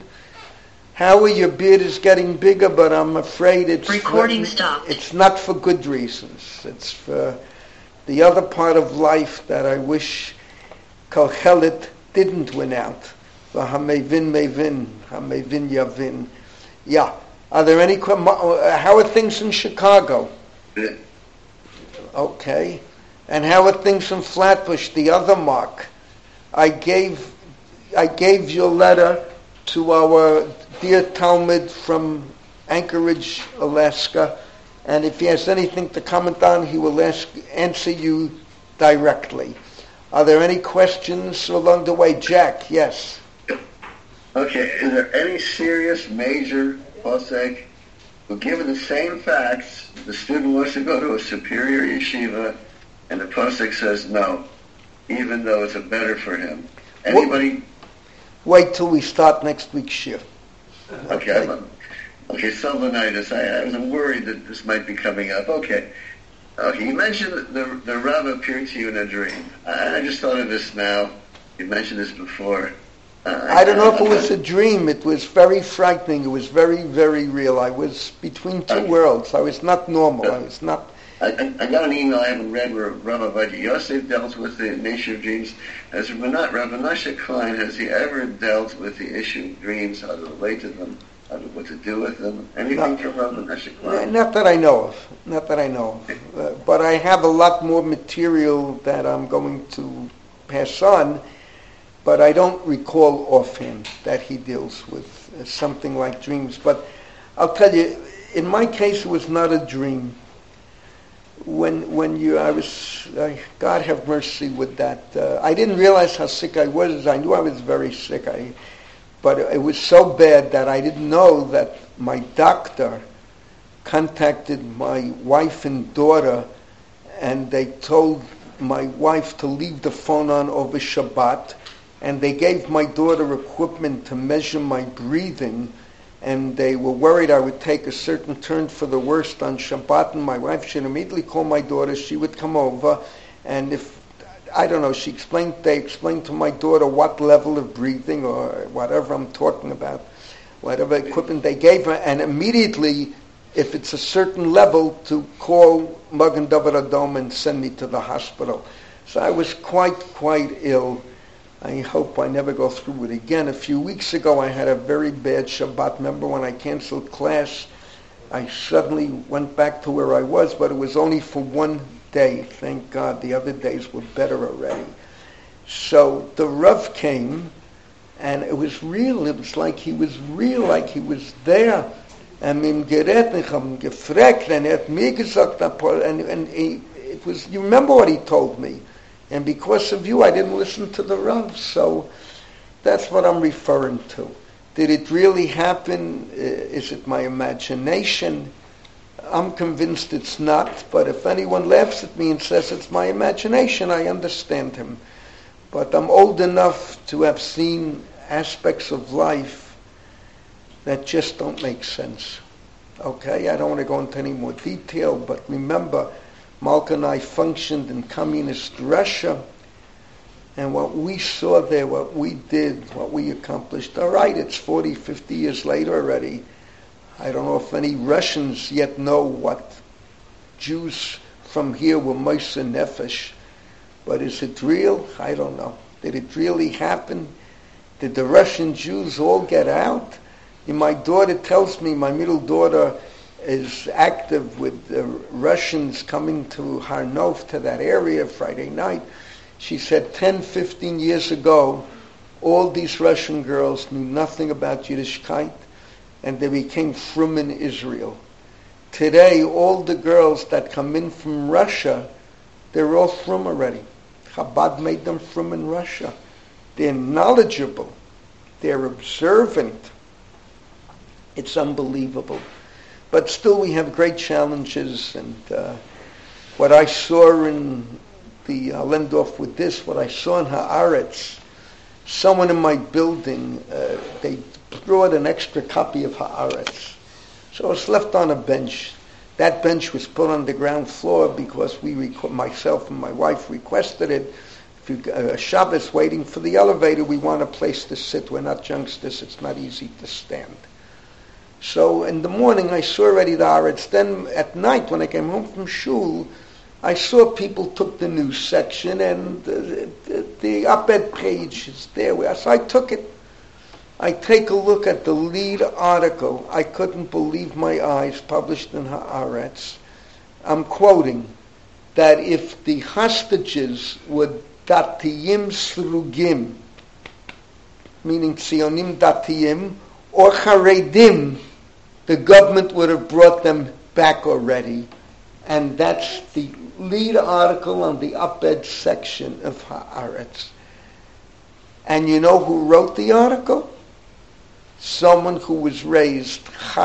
Howie, your beard is getting bigger, but I'm afraid it's recording not, stopped. It's not for good reasons. It's for the other part of life that I wish Kohelet didn't win out. Hamevin mevin, hamevin yavin. Yeah. Are there any? How are things in Chicago? Okay. And how are things in Flatbush? The other Mark. I gave, I gave your letter to our dear Talmud from Anchorage, Alaska, and if he has anything to comment on, he will ask, answer you directly. Are there any questions along the way? Jack, yes. Okay, is there any serious major posek who, given the same facts, the student wants to go to a superior yeshiva, and the posek says no, even though it's a better for him? Anybody? Wait till we start next week's year. Okay, okay, I'm, okay Sylvanitis, I, I was worried that this might be coming up. Okay. Okay, you mentioned that the, the Rav appeared to you in a dream. I, I just thought of this now. You mentioned this before. Uh, I don't know if it was a dream. It was very frightening. It was very, very real. I was between two okay. worlds. I was not normal. I was not... I, I got an email I haven't read where Rav Avadia Yosef dealt with the nature of dreams. Has Rav Menashe Klein, has he ever dealt with the issue of dreams, how to relate to them, how to, what to do with them? Anything from Rav Menashe Klein? Not that I know of. Not that I know of. Uh, but I have a lot more material that I'm going to pass on, but I don't recall offhand that he deals with uh, something like dreams. But I'll tell you, in my case, it was not a dream. When when you, I was, uh, God have mercy with that. Uh, I didn't realize how sick I was. I knew I was very sick. I, but it was so bad that I didn't know that my doctor contacted my wife and daughter, and they told my wife to leave the phone on over Shabbat, and they gave my daughter equipment to measure my breathing, and they were worried I would take a certain turn for the worst on Shabbat, and my wife should immediately call my daughter. She would come over, and if, I don't know, she explained, they explained to my daughter what level of breathing or whatever I'm talking about, whatever equipment they gave her, and immediately, if it's a certain level, to call Magen David Adom and send me to the hospital. So I was quite, quite ill. I hope I never go through it again. A few weeks ago, I had a very bad Shabbat. Remember when I canceled class? I suddenly went back to where I was, but it was only for one day. Thank God. The other days were better already. So the Rav came, and it was real. It was like he was real, like he was there. And ihm gerät, ich hab ihn gefragt, and er hat mir gesagt, and, and he, it was, you remember what he told me. And because of you, I didn't listen to the Rav. So that's what I'm referring to. Did it really happen? Uh, is it my imagination? I'm convinced it's not. But if anyone laughs at me and says it's my imagination, I understand him. But I'm old enough to have seen aspects of life that just don't make sense. Okay? I don't want to go into any more detail, but remember, Malka and I functioned in communist Russia, and what we saw there, what we did, what we accomplished, all right, it's forty, fifty years later already. I don't know if any Russians yet know what Jews from here were Moshe Nefesh, but is it real? I don't know. Did it really happen? Did the Russian Jews all get out? And my daughter tells me, my middle daughter is active with the Russians coming to Har Nof, to that area, Friday night. She said ten, fifteen years ago, all these Russian girls knew nothing about Yiddishkeit, and they became frum in Israel. Today, all the girls that come in from Russia, they're all frum already. Chabad made them frum in Russia. They're knowledgeable. They're observant. It's unbelievable. But still we have great challenges, and uh, what I saw in the, I'll end off with this, what I saw in Haaretz, someone in my building, uh, they brought an extra copy of Haaretz. So it's left on a bench. That bench was put on the ground floor because we, requ- myself and my wife requested it. If you, uh, Shabbos waiting for the elevator, we want a place to sit. We're not youngsters, it's not easy to stand. So in the morning I saw already the Haaretz. Then at night when I came home from shul, I saw people took the news section, and the, the, the op-ed page is there. So I took it. I take a look at the lead article. I couldn't believe my eyes, published in Haaretz. I'm quoting that if the hostages were Datiyim Srugim, meaning Tzionim Datiyim, or Charedim, the government would have brought them back already. And that's the lead article on the op-ed section of Haaretz. And you know who wrote the article? Someone who was raised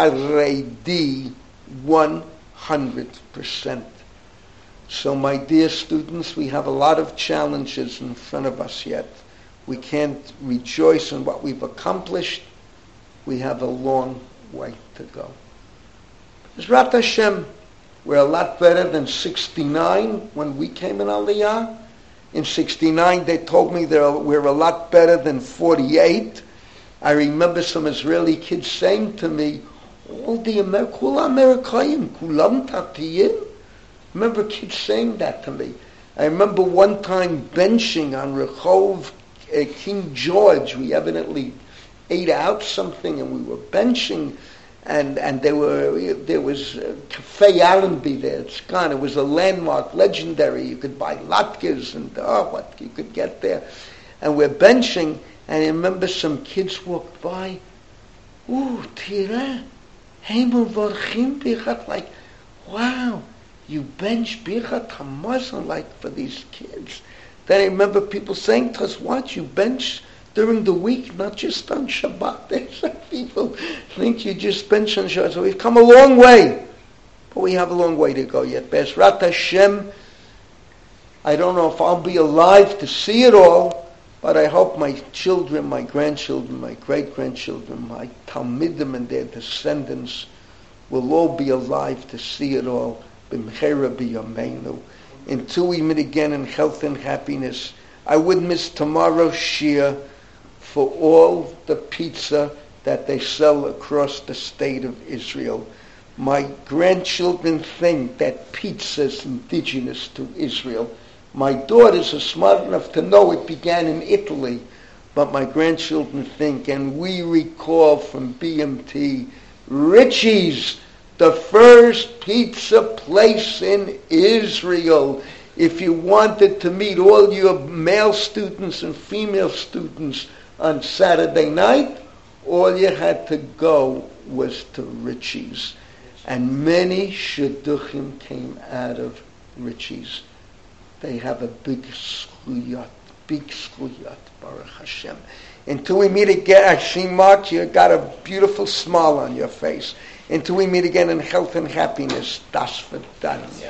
Haredi one hundred percent. So my dear students, we have a lot of challenges in front of us yet. We can't rejoice in what we've accomplished. We have a long way to go. Bezrat Hashem, we're a lot better than sixty-nine when we came in Aliyah. In sixty-nine, they told me we're a lot better than forty-eight. I remember some Israeli kids saying to me, all the Amer- Kula Amerikayim, Kulam Tatiyim. Remember kids saying that to me. I remember one time benching on Rehov uh, King George. We evidently ate out something, and we were benching, and and there were there was uh, Cafe Allenby there. It's gone. It was a landmark, legendary. You could buy latkes and oh, what you could get there, and we're benching. And I remember some kids walked by. Ooh, tira, heimel vorchim bichat, like, wow, you bench bichat hamazon, like for these kids. Then I remember people saying to us, what, you bench during the week, not just on Shabbat. There's some people think you just spend on Shabbat. So we've come a long way, but we have a long way to go yet. Be'ezrat Hashem, I don't know if I'll be alive to see it all, but I hope my children, my grandchildren, my great-grandchildren, my Talmidim and their descendants will all be alive to see it all. B'mchera b'yameinu. Until we meet again in health and happiness. I would miss tomorrow's shir for all the pizza that they sell across the state of Israel. My grandchildren think that pizza is indigenous to Israel. My daughters are smart enough to know it began in Italy, but my grandchildren think, and we recall from B M T, Richie's, the first pizza place in Israel. If you wanted to meet all your male students and female students on Saturday night, all you had to go was to Richie's. And many shidduchim came out of Richie's. They have a big schuyat, big schuyat, Baruch Hashem. Until we meet again, I see, Mark, you got a beautiful smile on your face. Until we meet again in health and happiness, das v'dan.